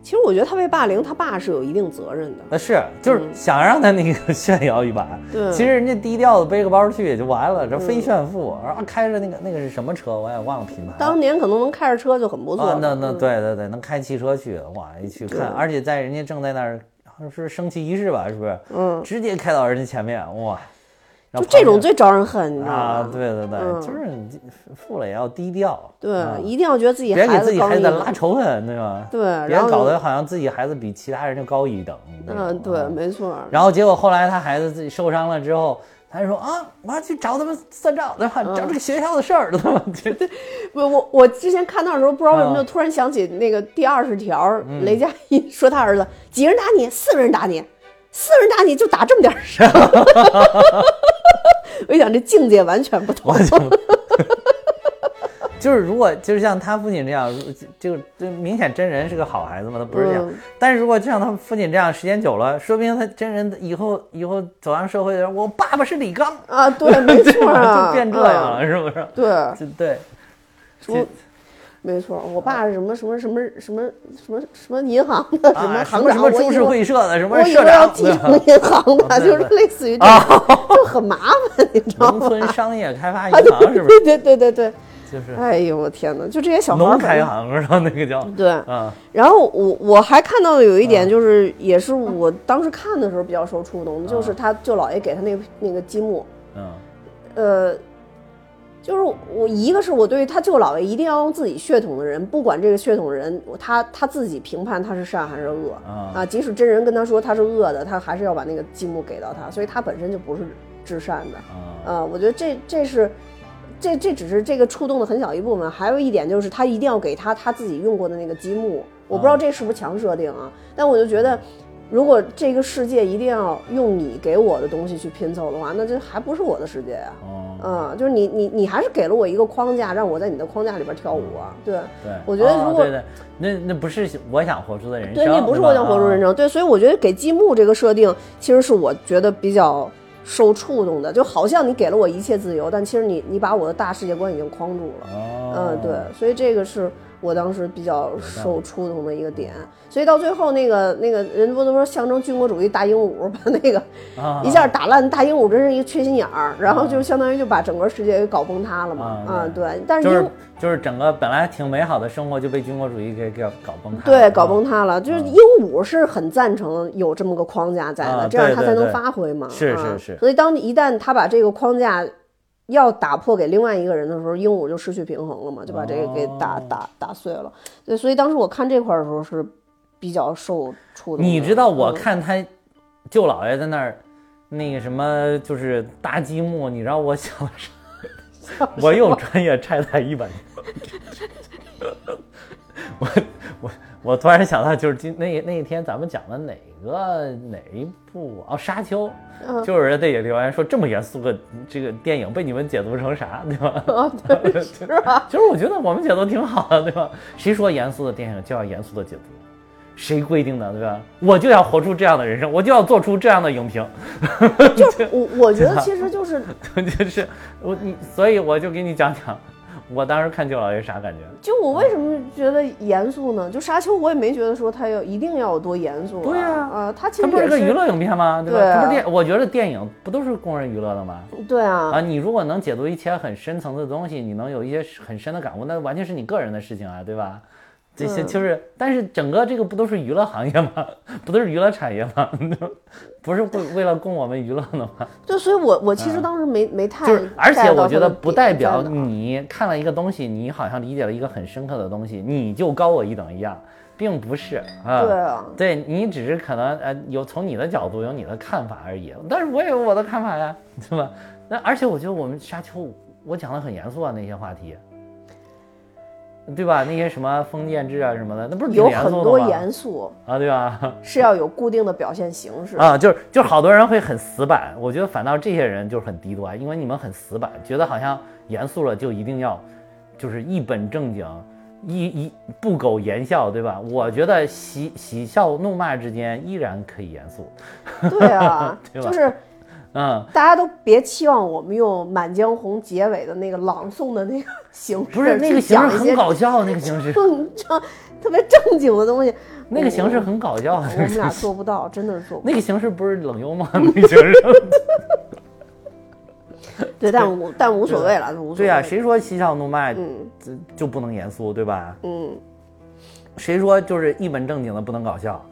其实我觉得他被霸凌，他爸是有一定责任的。 是，就是想让他那个炫耀一把。 对， 其实人家低调的背个包去也就完了，这非炫富，然后开着那个是什么车，我也忘了品牌。 当年可能能开着车就很不错。 那对，能开汽车去，哇，一去看，而且在人家正在那儿，好像是升旗仪式吧，是不是？直接开到人家前面，哇。 就这种最招人恨，你知道吗？ 啊，对，就是富了也要低调， 对，一定要觉得自己别给自己孩子拉仇恨，对吧？ 对， 别搞得好像自己孩子比其他人就高一等。 对，没错。 然后结果后来他孩子自己受伤了之后，他就说啊，我要去找他们算账，对吧？找这个学校的事儿，对吧？ 我之前看到的时候，不知道为什么就突然想起那个第20条，雷佳音说他儿子几个人打你，4个人打你，4个人打你就打这么点事儿。我一想这境界完全不同。 就是如果就是像他父亲这样，就明显真人是个好孩子嘛，他不是这样。但是如果就像他父亲这样，时间久了，说明他真人以后走上社会的人，我爸爸是李刚啊，对，没错啊， 就变这样了，是不是？ 对，没错，我爸是什么银行的，什么行长， 什么株式会社的，什么社长，要继承银行的，就是类似于这样，就很麻烦，你知道吗？ 农村商业开发银行是不是？ 对， 就是， 哎呦我天哪，就这些小孩农开行，然后那个叫对啊。然后我还看到有一点，就是也是我当时看的时候比较受触动的，就是他舅姥爷给他那个积木，就是一个是我对他舅姥爷一定要用自己血统的人，不管这个血统人他自己评判他是善还是恶啊，即使真人跟他说他是恶的，他还是要把那个积木给到他，所以他本身就不是至善的我觉得这只是这个触动的很小一部分。还有一点就是他一定要给他自己用过的那个积木，我不知道这是不是强设定啊，但我就觉得如果这个世界一定要用你给我的东西去拼凑的话，那这还不是我的世界呀。就是你还是给了我一个框架，让我在你的框架里边跳舞啊。对，我觉得如果那不是我想活出的人生， 对，那不是我想活出人生。对，所以我觉得给积木这个设定，其实是我觉得比较受触动的，就好像你给了我一切自由，但其实你把我的大世界观已经框住了。对，所以这个是我当时比较受触动的一个点。所以到最后那个人不都说象征军国主义大鹦鹉，把那个一下打烂，大鹦鹉真是一个缺心眼儿，然后就相当于就把整个世界给搞崩塌了嘛。对，但是就是整个本来挺美好的生活就被军国主义给搞崩塌了。 对，搞崩塌了。就是鹦鹉是很赞成有这么个框架在的，这样它才能发挥嘛。 是。 所以一旦他把这个框架要打破给另外一个人的时候，鹦鹉就失去平衡了嘛，就把这个给打碎了。对，所以当时我看这块的时候是比较受触动的。 你知道我看他舅姥爷在那儿那个什么就是搭积木，你知道我想啥？我用专业拆台一本。我突然想到，就是那一天咱们讲的哪一部沙丘，就是人也留言说这么严肃的这个电影被你们解读成啥，对吧？ 对，是啊。 其实我觉得我们解读挺好的，对吧？谁说严肃的电影就要严肃的解读？谁规定的，对吧？我就要活出这样的人生，我就要做出这样的影评。 就是我觉得其实就是所以我就给你讲讲。我当时看舅姥爷啥感觉？ 就我为什么觉得严肃呢？就沙丘我也没觉得说它一定要有多严肃。 对啊， 它其实不是个娱乐影片吗？对吧？它不是我觉得电影不都是供人娱乐的吗？ 对啊。 你如果能解读一些很深层次的东西，你能有一些很深的感悟，那完全是你个人的事情啊，对吧？这些就是，但是整个这个不都是娱乐行业吗？不都是娱乐产业吗？不是为了供我们娱乐的吗？ 对，所以我其实当时没太， 就是，而且我觉得不代表你看了一个东西，你好像理解了一个很深刻的东西，你就高我一等一样，并不是啊。 对啊， 对你只是可能有从你的角度有你的看法而已，但是我也有我的看法呀，对吧？那而且我觉得我们沙丘我讲的很严肃啊，那些话题。对吧？那些什么封建制啊什么的，那不是有很多严肃啊，对吧？ 是要有固定的表现形式啊，就是好多人会很死板，我觉得反倒这些人就是很低端，因为你们很死板，觉得好像严肃了就一定要就是一本正经，一不苟言笑，对吧？我觉得喜笑怒骂之间依然可以严肃。 对啊，对吧？就是大家都别期望我们用《满江红》结尾的那个朗诵的那个形式， 不是那个形式很搞笑，那个形式特别正经的东西， 那个形式很搞笑。我们俩做不到，真的是做不到。 那个形式不是冷幽默那个形式。 对，但无所谓了，无所谓。 对啊，谁说嬉笑怒骂就不能严肃，对吧？谁说就是一本正经的不能搞笑？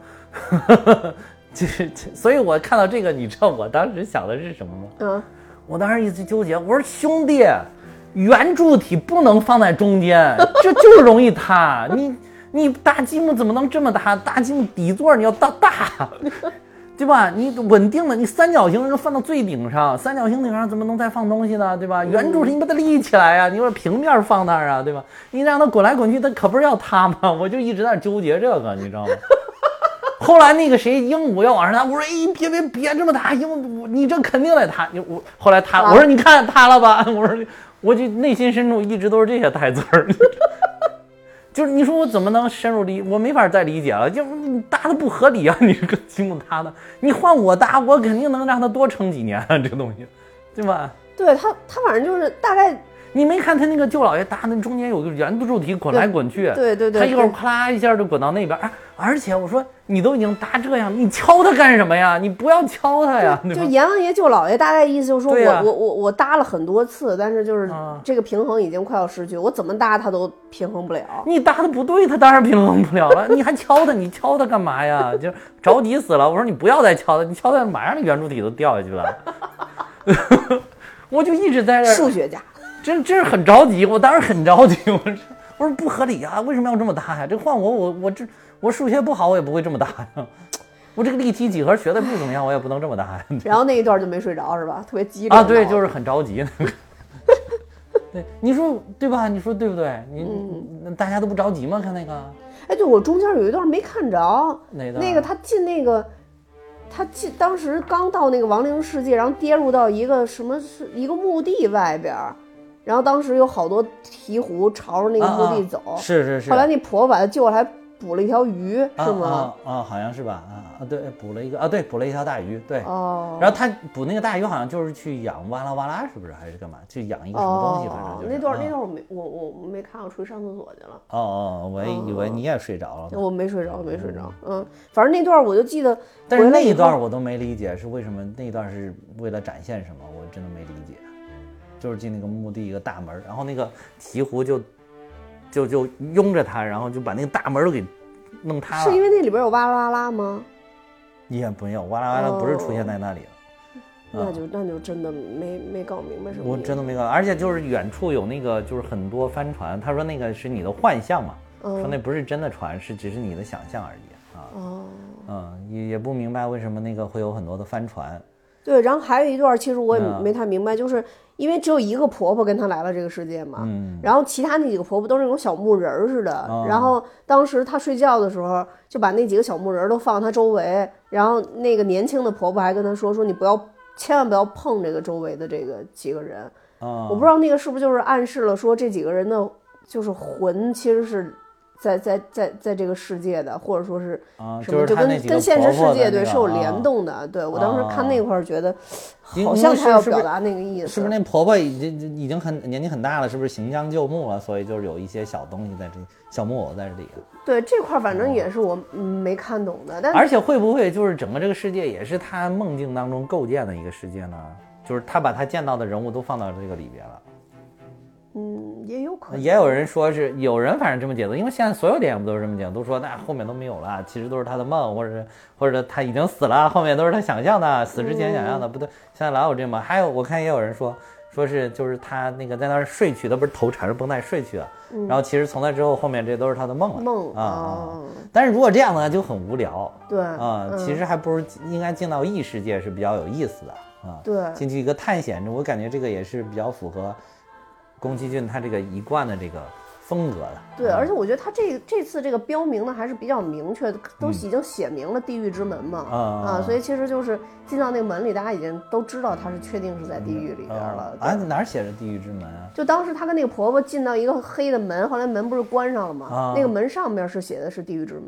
所以我看到这个，你知道我当时想的是什么吗？我当时一直纠结，我说兄弟，圆柱体不能放在中间，这就是容易塌。你大积木怎么能这么大？大积木底座你要大，对吧？你稳定的，你三角形能放到最顶上，三角形顶上怎么能再放东西呢？对吧？圆柱体你把它立起来呀，你把平面放那儿啊，对吧？你让它滚来滚去，它可不是要塌吗？我就一直在纠结这个，你知道吗？后来那个谁鹦鹉要往上塌，我说哎别这么塌，鹦鹉你这肯定得塌。后来塌，我说你看塌了吧？我就内心深处一直都是这些台词儿。就是你说我怎么能深入理，我没法再理解了，就你搭的不合理啊！你这个积木搭的，你换我搭，我肯定能让它多撑几年啊，这个东西，对吧？ 对他反正就是大概， 你没看他那个舅老爷搭的中间有个圆柱体滚来滚去， 对， 他一会儿咔啦一下就滚到那边，而且我说你都已经搭这样，你敲它干什么呀？你不要敲它呀！ 就阎王爷舅老爷大概意思就是说我搭了很多次，但是就是这个平衡已经快要失去，我怎么搭它都平衡不了。 你搭的不对，它当然平衡不了了。你还敲它，你敲它干嘛呀？就着急死了。我说你不要再敲它，你敲它马上那圆柱体都掉下去了。我就一直在这数学家， 真是很着急。我当时很着急，我说不合理啊，为什么要这么搭呀？这换我数学不好，我也不会这么搭呀。我这个立体几何学的不怎么样，我也不能这么搭呀。 然后那一段就没睡着是吧？特别激啊，对，就是很着急。对，你说对吧？你说对不对？大家都不着急吗？看那个。 哎，对，我中间有一段没看着。 哪段？ 那个他当时刚到那个亡灵世界，然后跌入到一个是一个墓地外边，然后当时有好多鹈鹕朝着那个墓地走。 是。 后来那婆婆把他救了，还捕了一条鱼，是吗？ 好像是吧。对，捕了一条大鱼。对。然后他捕那个大鱼好像就是去养哇啦哇啦，是不是？还是干嘛？去养一个什么东西？反正就是那段我没看，我出去上厕所去了。 我以为你也睡着了。 我没睡着。反正那段我就记得， 但是那一段我都没理解是为什么，那一段是为了展现什么，我真的没理解。就是进那个墓地一个大门，然后那个鹈鹕就拥着他，然后就把那个大门都给弄塌了。 是因为那里边有哇啦哇啦吗？ 也没有，哇啦哇啦不是出现在那里了。那就真的没搞明白什么。 我真的没搞，而且就是远处有那个就是很多帆船，他说那个是你的幻象嘛，说那不是真的船，只是你的想象而已啊。也不明白为什么那个会有很多的帆船。 对，然后还有一段其实我也没太明白，就是因为只有一个婆婆跟她来了这个世界嘛，然后其他那几个婆婆都是那种小木人似的，然后当时她睡觉的时候就把那几个小木人都放她周围，然后那个年轻的婆婆还跟她说你千万不要碰这个周围的这个几个人。我不知道那个是不是就是暗示了说这几个人的就是魂其实是在这个世界的，或者说是什么，就跟现实世界是有联动的。对，我当时看那块觉得好像他要表达那个意思。 是不是那婆婆已经年纪很大了，是不是行将就木了，所以就是有一些小东西在这，小木偶在这里。 对，这块反正也是我没看懂的。但而且会不会就是整个这个世界也是他梦境当中构建的一个世界呢？就是他把他见到的人物都放到这个里边了。 也有可能。 也有人说是有人反正这么解读，因为现在所有电影不都是这么讲，都说那后面都没有了，其实都是他的梦，或者他已经死了，后面都是他想象的，死之前想象的，不对，现在老有这么。还有我看也有人说是就是他那个在那儿睡去，他不是头缠着绷带睡去了，然后其实从那之后后面这都是他的梦了。但是如果这样呢就很无聊。 对其实还不如应该进到异世界是比较有意思的对， 进去一个探险，我感觉这个也是比较符合宫崎骏他这个一贯的这个风格的。 对，而且我觉得他这次这个标明呢还是比较明确的，都已经写明了地狱之门嘛。所以其实就是进到那个门里，大家已经都知道他是确定是在地狱里边了。 哪儿写着地狱之门啊？ 就当时他跟那个婆婆进到一个黑的门，后来门不是关上了吗？那个门上面是写的是地狱之门。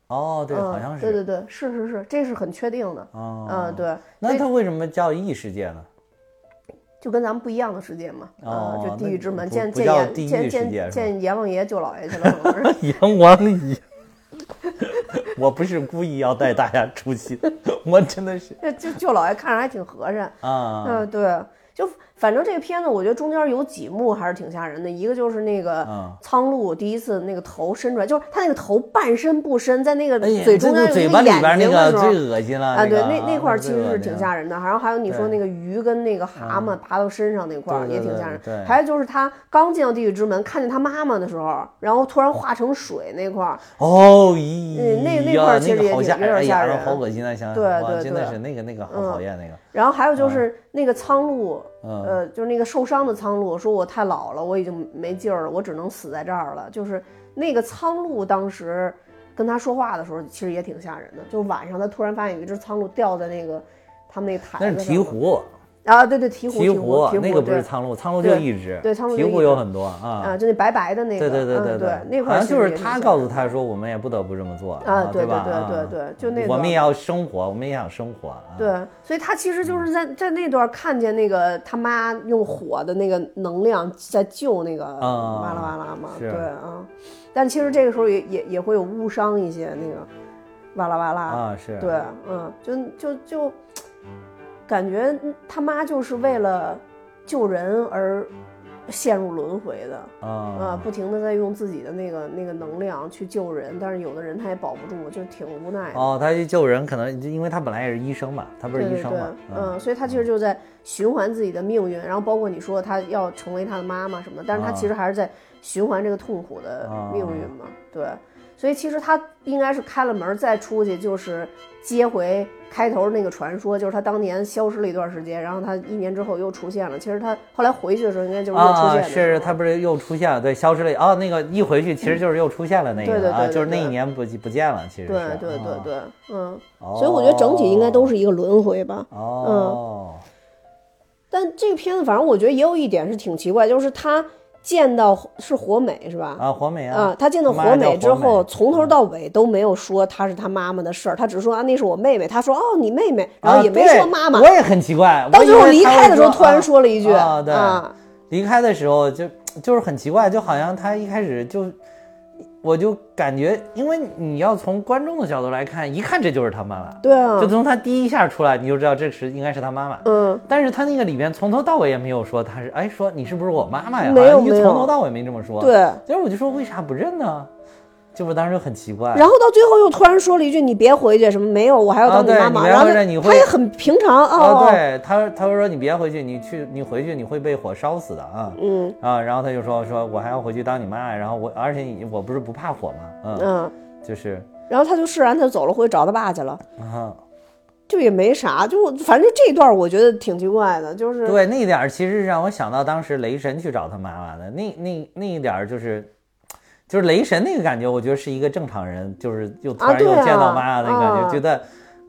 哦，对，好像是。 对对对，是，这是很确定的。对。 那它为什么叫异世界呢？ 就跟咱们不一样的世界嘛。就地狱之门，见阎王爷、舅老爷去了。 阎王爷。我不是故意要带大家出戏的，我真的是。 就舅老爷看着还挺和善啊。对。就反正这个片子，我觉得中间有几幕还是挺吓人的。一个就是那个苍鹭第一次那个头伸出来，就是他那个头半伸不伸，在那个嘴中间有一个眼睛的时候， 最恶心了啊！ 对，那块其实是挺吓人的。然后还有你说那个鱼跟那个蛤蟆爬到身上那块也挺吓人。还有就是他刚进到地狱之门，看见他妈妈的时候，然后突然化成水那块那块其实也有点吓人， 好恶心啊！想对， 真的是那个好讨厌那个。 然后还有就是那个苍鹭，就是那个受伤的苍鹭，说我太老了，我已经没劲儿了，我只能死在这儿了。就是那个苍鹭当时跟他说话的时候，其实也挺吓人的。就是晚上他突然发现有一只苍鹭掉在那个他们那台子上。 那是鹈鹕啊，对，鹈鹕那个不是苍鹭，苍鹭就一只， 对，苍鹭鹈鹕有很多啊， 就那白白的那个， 对， 那块好像就是他告诉他说，我们也不得不这么做啊，对吧？ 对，就那我们也要生活，我们也想生活。 对，所以他其实就是在那段看见那个他妈用火的那个能量在救那个哇啦哇啦嘛，对啊，但其实这个时候也会有误伤一些那个哇啦哇啦啊，是对，就。感觉他妈就是为了救人而陷入轮回的不停的在用自己的那个能量去救人，但是有的人他也保不住，就挺无奈的。 他去救人，可能因为他本来也是医生嘛，他不是医生嘛， 所以他其实就在循环自己的命运，然后包括你说他要成为他的妈妈什么的，但是他其实还是在循环这个痛苦的命运嘛，对。所以其实他应该是开了门再出去，就是接回开头那个传说，就是他当年消失了一段时间，然后他1年之后又出现了。其实他后来回去的时候，应该就是又出现了。 是他不是又出现了？对，消失了那个一回去，其实就是又出现了那个对， 就是那一年不见了。其实对，所以我觉得整体应该都是一个轮回吧。但这个片子反正我觉得也有一点是挺奇怪，就是他见到是火美是吧？ 火美啊， 他见到火美之后，从头到尾都没有说他是他妈妈的事儿，他只说那是我妹妹。他说你妹妹，然后也没说妈妈。 我也很奇怪， 到最后离开的时候突然说了一句对，离开的时候就是很奇怪，就好像他一开始我就感觉，因为你要从观众的角度来看，一看这就是他妈妈。 对啊， 就从他第一下出来，你就知道这应该是他妈妈。但是他那个里边从头到尾也没有说他是，说你是不是我妈妈呀？ 没有， 从头到尾没这么说。 对， 所以我就说为啥不认呢？就我当时就很奇怪。 然后到最后又突然说了一句：“你别回去，什么没有，我还要当你妈妈。”然后他也很平常对，他说你别回去，你回去你会被火烧死的啊。然后他就说我还要回去当你妈，然后而且我不是不怕火吗？就是。 然后他就释然，他就走了，回去找他爸去了。就也没啥，就反正这段我觉得挺奇怪的，就是对那一点其实让我想到当时雷神去找他妈妈的那一点就是雷神那个感觉，我觉得是一个正常人，就是又突然又见到妈妈的那个感觉，觉得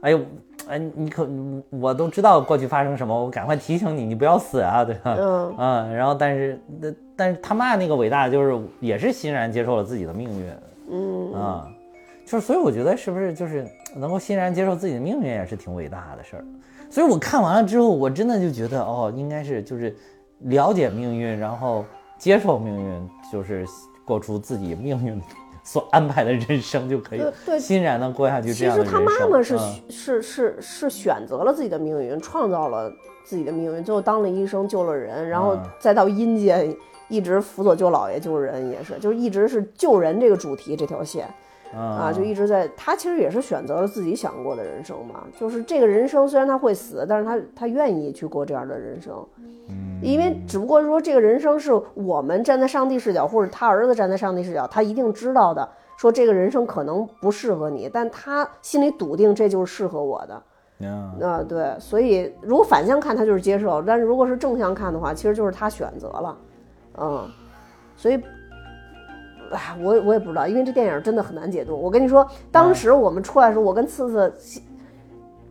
我都知道过去发生什么，我赶快提醒你不要死啊，对吧？然后但是他妈那个伟大就是也是欣然接受了自己的命运，就是所以我觉得是不是就是能够欣然接受自己的命运也是挺伟大的事儿。所以我看完了之后，我真的就觉得应该是就是了解命运，然后接受命运，就是过出自己命运所安排的人生就可以欣然的过下去这样的人生。 其实他妈妈是选择了自己的命运，创造了自己的命运，最后当了医生救了人，然后再到阴间一直辅佐舅老爷救人，也是就是一直是救人这个主题这条线就一直在。他其实也是选择了自己想过的人生嘛，就是这个人生虽然他会死，但是他愿意去过这样的人生。因为只不过说这个人生是我们站在上帝视角，或者他儿子站在上帝视角，他一定知道的，说这个人生可能不适合你，但他心里笃定这就是适合我的。对，所以如果反向看他就是接受，但是如果是正向看的话，其实就是他选择了。所以我也不知道，因为这电影真的很难解读。我跟你说，当时我们出来的时候，我跟次次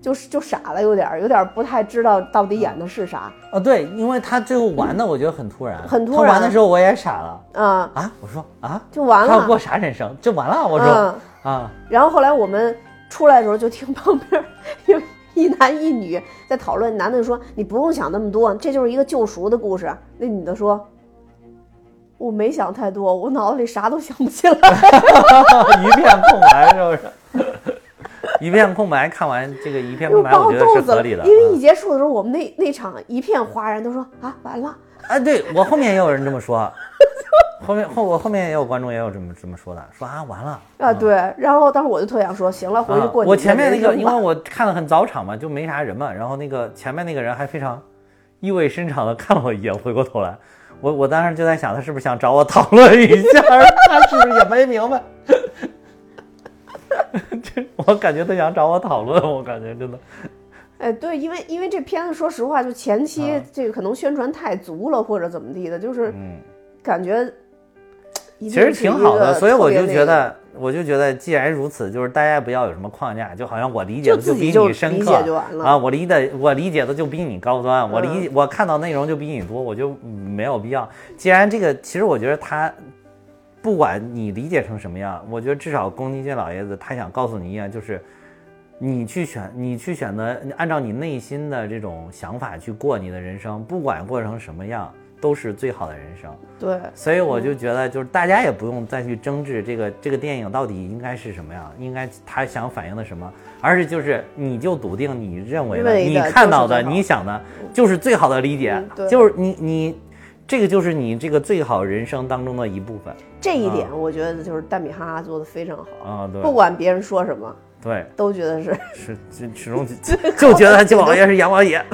就傻了，有点不太知道到底演的是啥。 对，因为他最后完的我觉得很突然， 很突然。 他完的时候我也傻了。我说就完了， 他要过啥人生就完了，我说然后后来我们出来的时候就听旁边有一男一女在讨论，男的说你不用想那么多，这就是一个救赎的故事。那女的说我没想太多，我脑子里啥都想不起来。 一片空白，是不是？一片空白，看完这个一片空白，我觉得是合理的。 因为一结束的时候，我们那场一片哗然，都说完了。 对，我后面也有人这么说，我后面也有观众也有这么说的，说完了对。然后当时我就特想说，行了，回去过。 我前面那个，因为我看得很早场嘛，就没啥人嘛，然后那个前面那个人还非常意味深长的看了我一眼，回过头来。我当时就在想，他是不是想找我讨论一下？他是不是也没明白？我感觉他想找我讨论，我感觉真的。 对，因为这片子，说实话，就前期这个可能宣传太足了，或者怎么地的，就是感觉其实挺好的，所以我就觉得，既然如此，就是大家不要有什么框架，就好像我理解的就比你深刻我理解的就比你高端，我看到内容就比你多，我就没有必要。既然这个，其实我觉得他不管你理解成什么样，我觉得至少宫崎骏老爷子他想告诉你一样，就是你去选择按照你内心的这种想法去过你的人生，不管过成什么样，都是最好的人生。 对， 所以我就觉得，就是大家也不用再去争执这个电影到底应该是什么样，应该他想反映的什么，而是就是你就笃定你认为的，你看到的，你想的，就是最好的理解，就是你这个就是你这个最好人生当中的一部分。 这一点我觉得就是大米哈哈做的非常好对， 不管别人说什么， 对， 都觉得是始终就觉得舅老爷是阎王爷。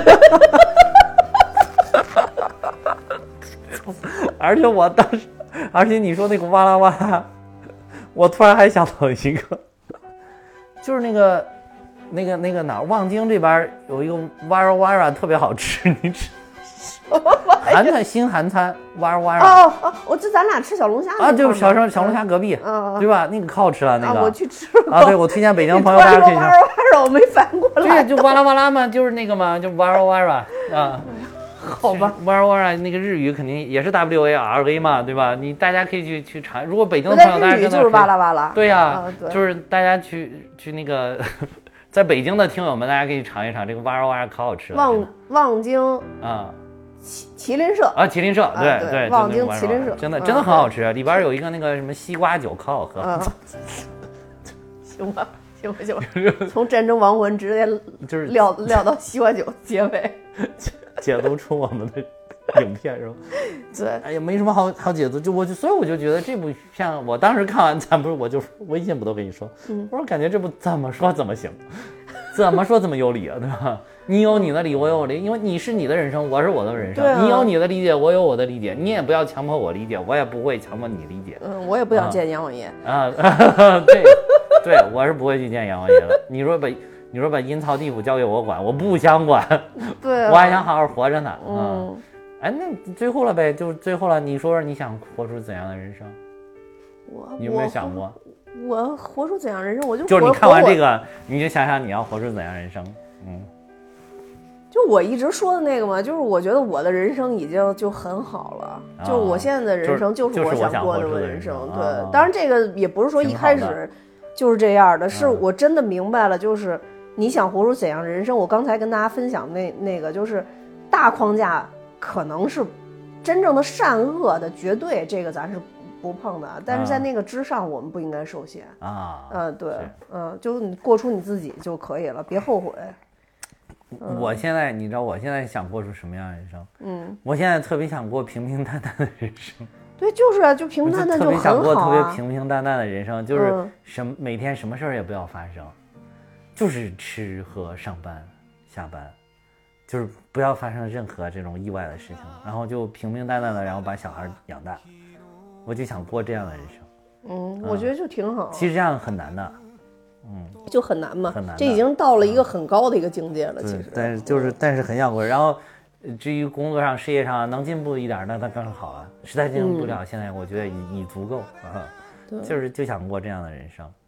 而且你说那个哇啦哇啦，我突然还想到一个，就是那个哪儿望京这边有一个哇啦哇啦特别好吃，你吃韩餐新韩餐哇啦哇啦我这咱俩吃小龙虾就是小龙虾隔壁对吧？那个可好吃了，那个我去吃过对，我推荐北京朋友大家可以吃。 哇啦哇啦我没反应过来， 对，就哇啦哇啦嘛，就是那个嘛，就哇啦哇啦好吧， 哇啦哇啦那个日语肯定也是 WARA 嘛，对吧？大家可以去查，如果北京的朋友大家真的就是哇啦哇啦， 对呀，就是大家去那个在北京的听友们，大家可以尝一尝这个哇啦哇啦，可好吃了。 望京麒麟社麒麟社，对， 望京麒麟社真的很好吃，里边有一个那个什么西瓜酒，可好喝。 行吧，从战争亡魂直接就是撂到西瓜酒结尾， 解读出我们的影片是吧？ 对， 哎呀，没什么好解读，所以我就觉得这部片，我当时看完，咱不是我就微信不都跟你说，我说感觉这部怎么说怎么行，怎么说怎么有理啊，对吧？你有你的理，我有我的理，因为你是你的人生，我是我的人生，你有你的理解，我有我的理解，你也不要强迫我理解，我也不会强迫你理解。 我也不想见阎王爷对，我是不会去见阎王爷的。你说把阴曹地府交给我管，我不想管， 对， 我还想好好活着呢。那最后了呗，就是最后了。你说说你想活出怎样的人生？你有没有想过？ 我活出怎样人生？ 就是你看完这个，你就想想你要活出怎样人生。 就我一直说的那个嘛，就是我觉得我的人生已经就很好了，就我现在的人生就是我想过的人生。对，当然这个也不是说一开始就是这样的，是我真的明白了，就是你想活出怎样人生。我刚才跟大家分享那个就是大框架可能是真正的善恶的绝对，这个咱是不碰的，但是在那个之上我们不应该受限对，就你过出你自己就可以了，别后悔。 我现在你知道我现在想过出什么样的人生？我现在特别想过平平淡淡的人生。 对，就是啊，就平平淡淡就很好特别想过特别平平淡淡的人生，就是每天什么事儿也不要发生，就是吃喝上班下班，就是不要发生任何这种意外的事情，然后就平平淡淡的，然后把小孩养大。我就想过这样的人生。 我觉得就挺好。 其实这样很难的。 就很难嘛， 很难， 这已经到了一个很高的一个境界了。其实， 但是很想过。然后，至于工作上、事业上能进步一点，那更好了。实在进步不了，现在我觉得已足够就想过这样的人生。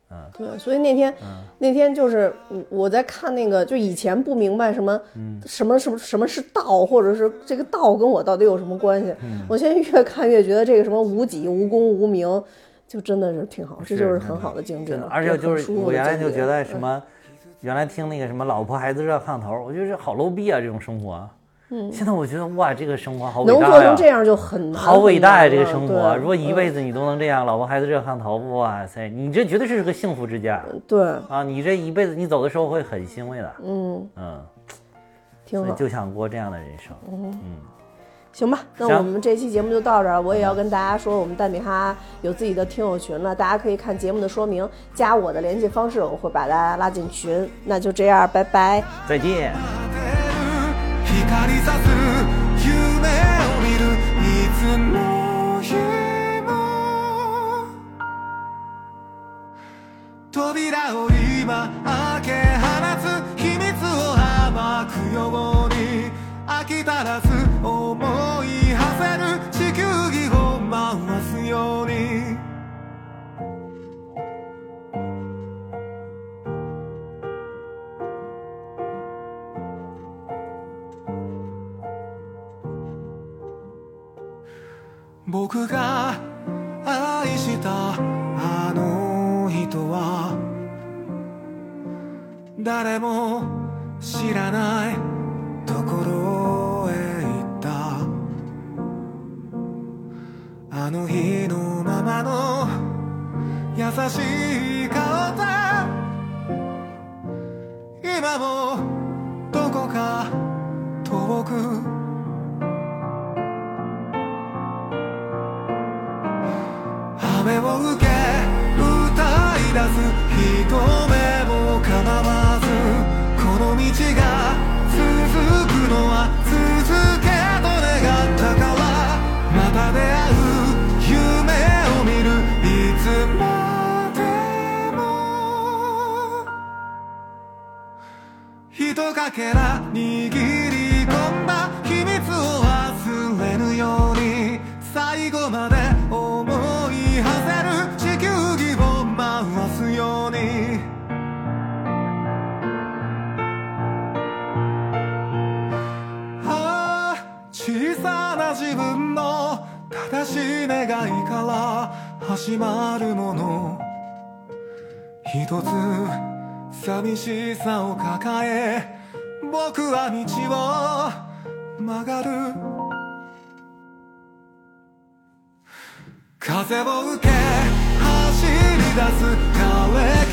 对，所以那天就是我在看那个，就以前不明白什么是道，或者是这个道跟我到底有什么关系。我现在越看越觉得这个什么无己无功无名，就真的是挺好，这就是很好的境界。 而且就是我原来就觉得什么，原来听那个什么老婆孩子热炕头，我觉得这好 low 逼啊，这种生活。现在我觉得哇，这个生活好伟大呀！ 能做成这样就很难， 好伟大呀！这个生活，如果一辈子你都能这样，老婆孩子热炕头，哇塞，你这绝对是个幸福之家。 对啊，你这一辈子你走的时候会很欣慰的。 挺好， 就想过这样的人生。 行吧，那我们这期节目就到这儿。我也要跟大家说，我们蛋米哈有自己的听友群了，大家可以看节目的说明，加我的联系方式，我会把大家拉进群。那就这样，拜拜， 再见。 光さす夢を見るいつの日も扉を今開け放つ秘密を暴くように飽き足らず思い馳せる地球儀を回すように僕が愛したあの人は誰も知らないところへ行ったあの日のままの優しい顔で今もどこか遠く雨を受け歌い出す一目も構わずこの道が続くのは続けと願ったからまた出会う夢を見るいつまでもひとかけら握り込んだ秘密を忘れぬように最後まで思い馳せる地球儀を回すようにああ小さな自分の正しい願いから始まるもの一つ寂しさを抱え僕は道を曲がる風を受け走り出す枯れ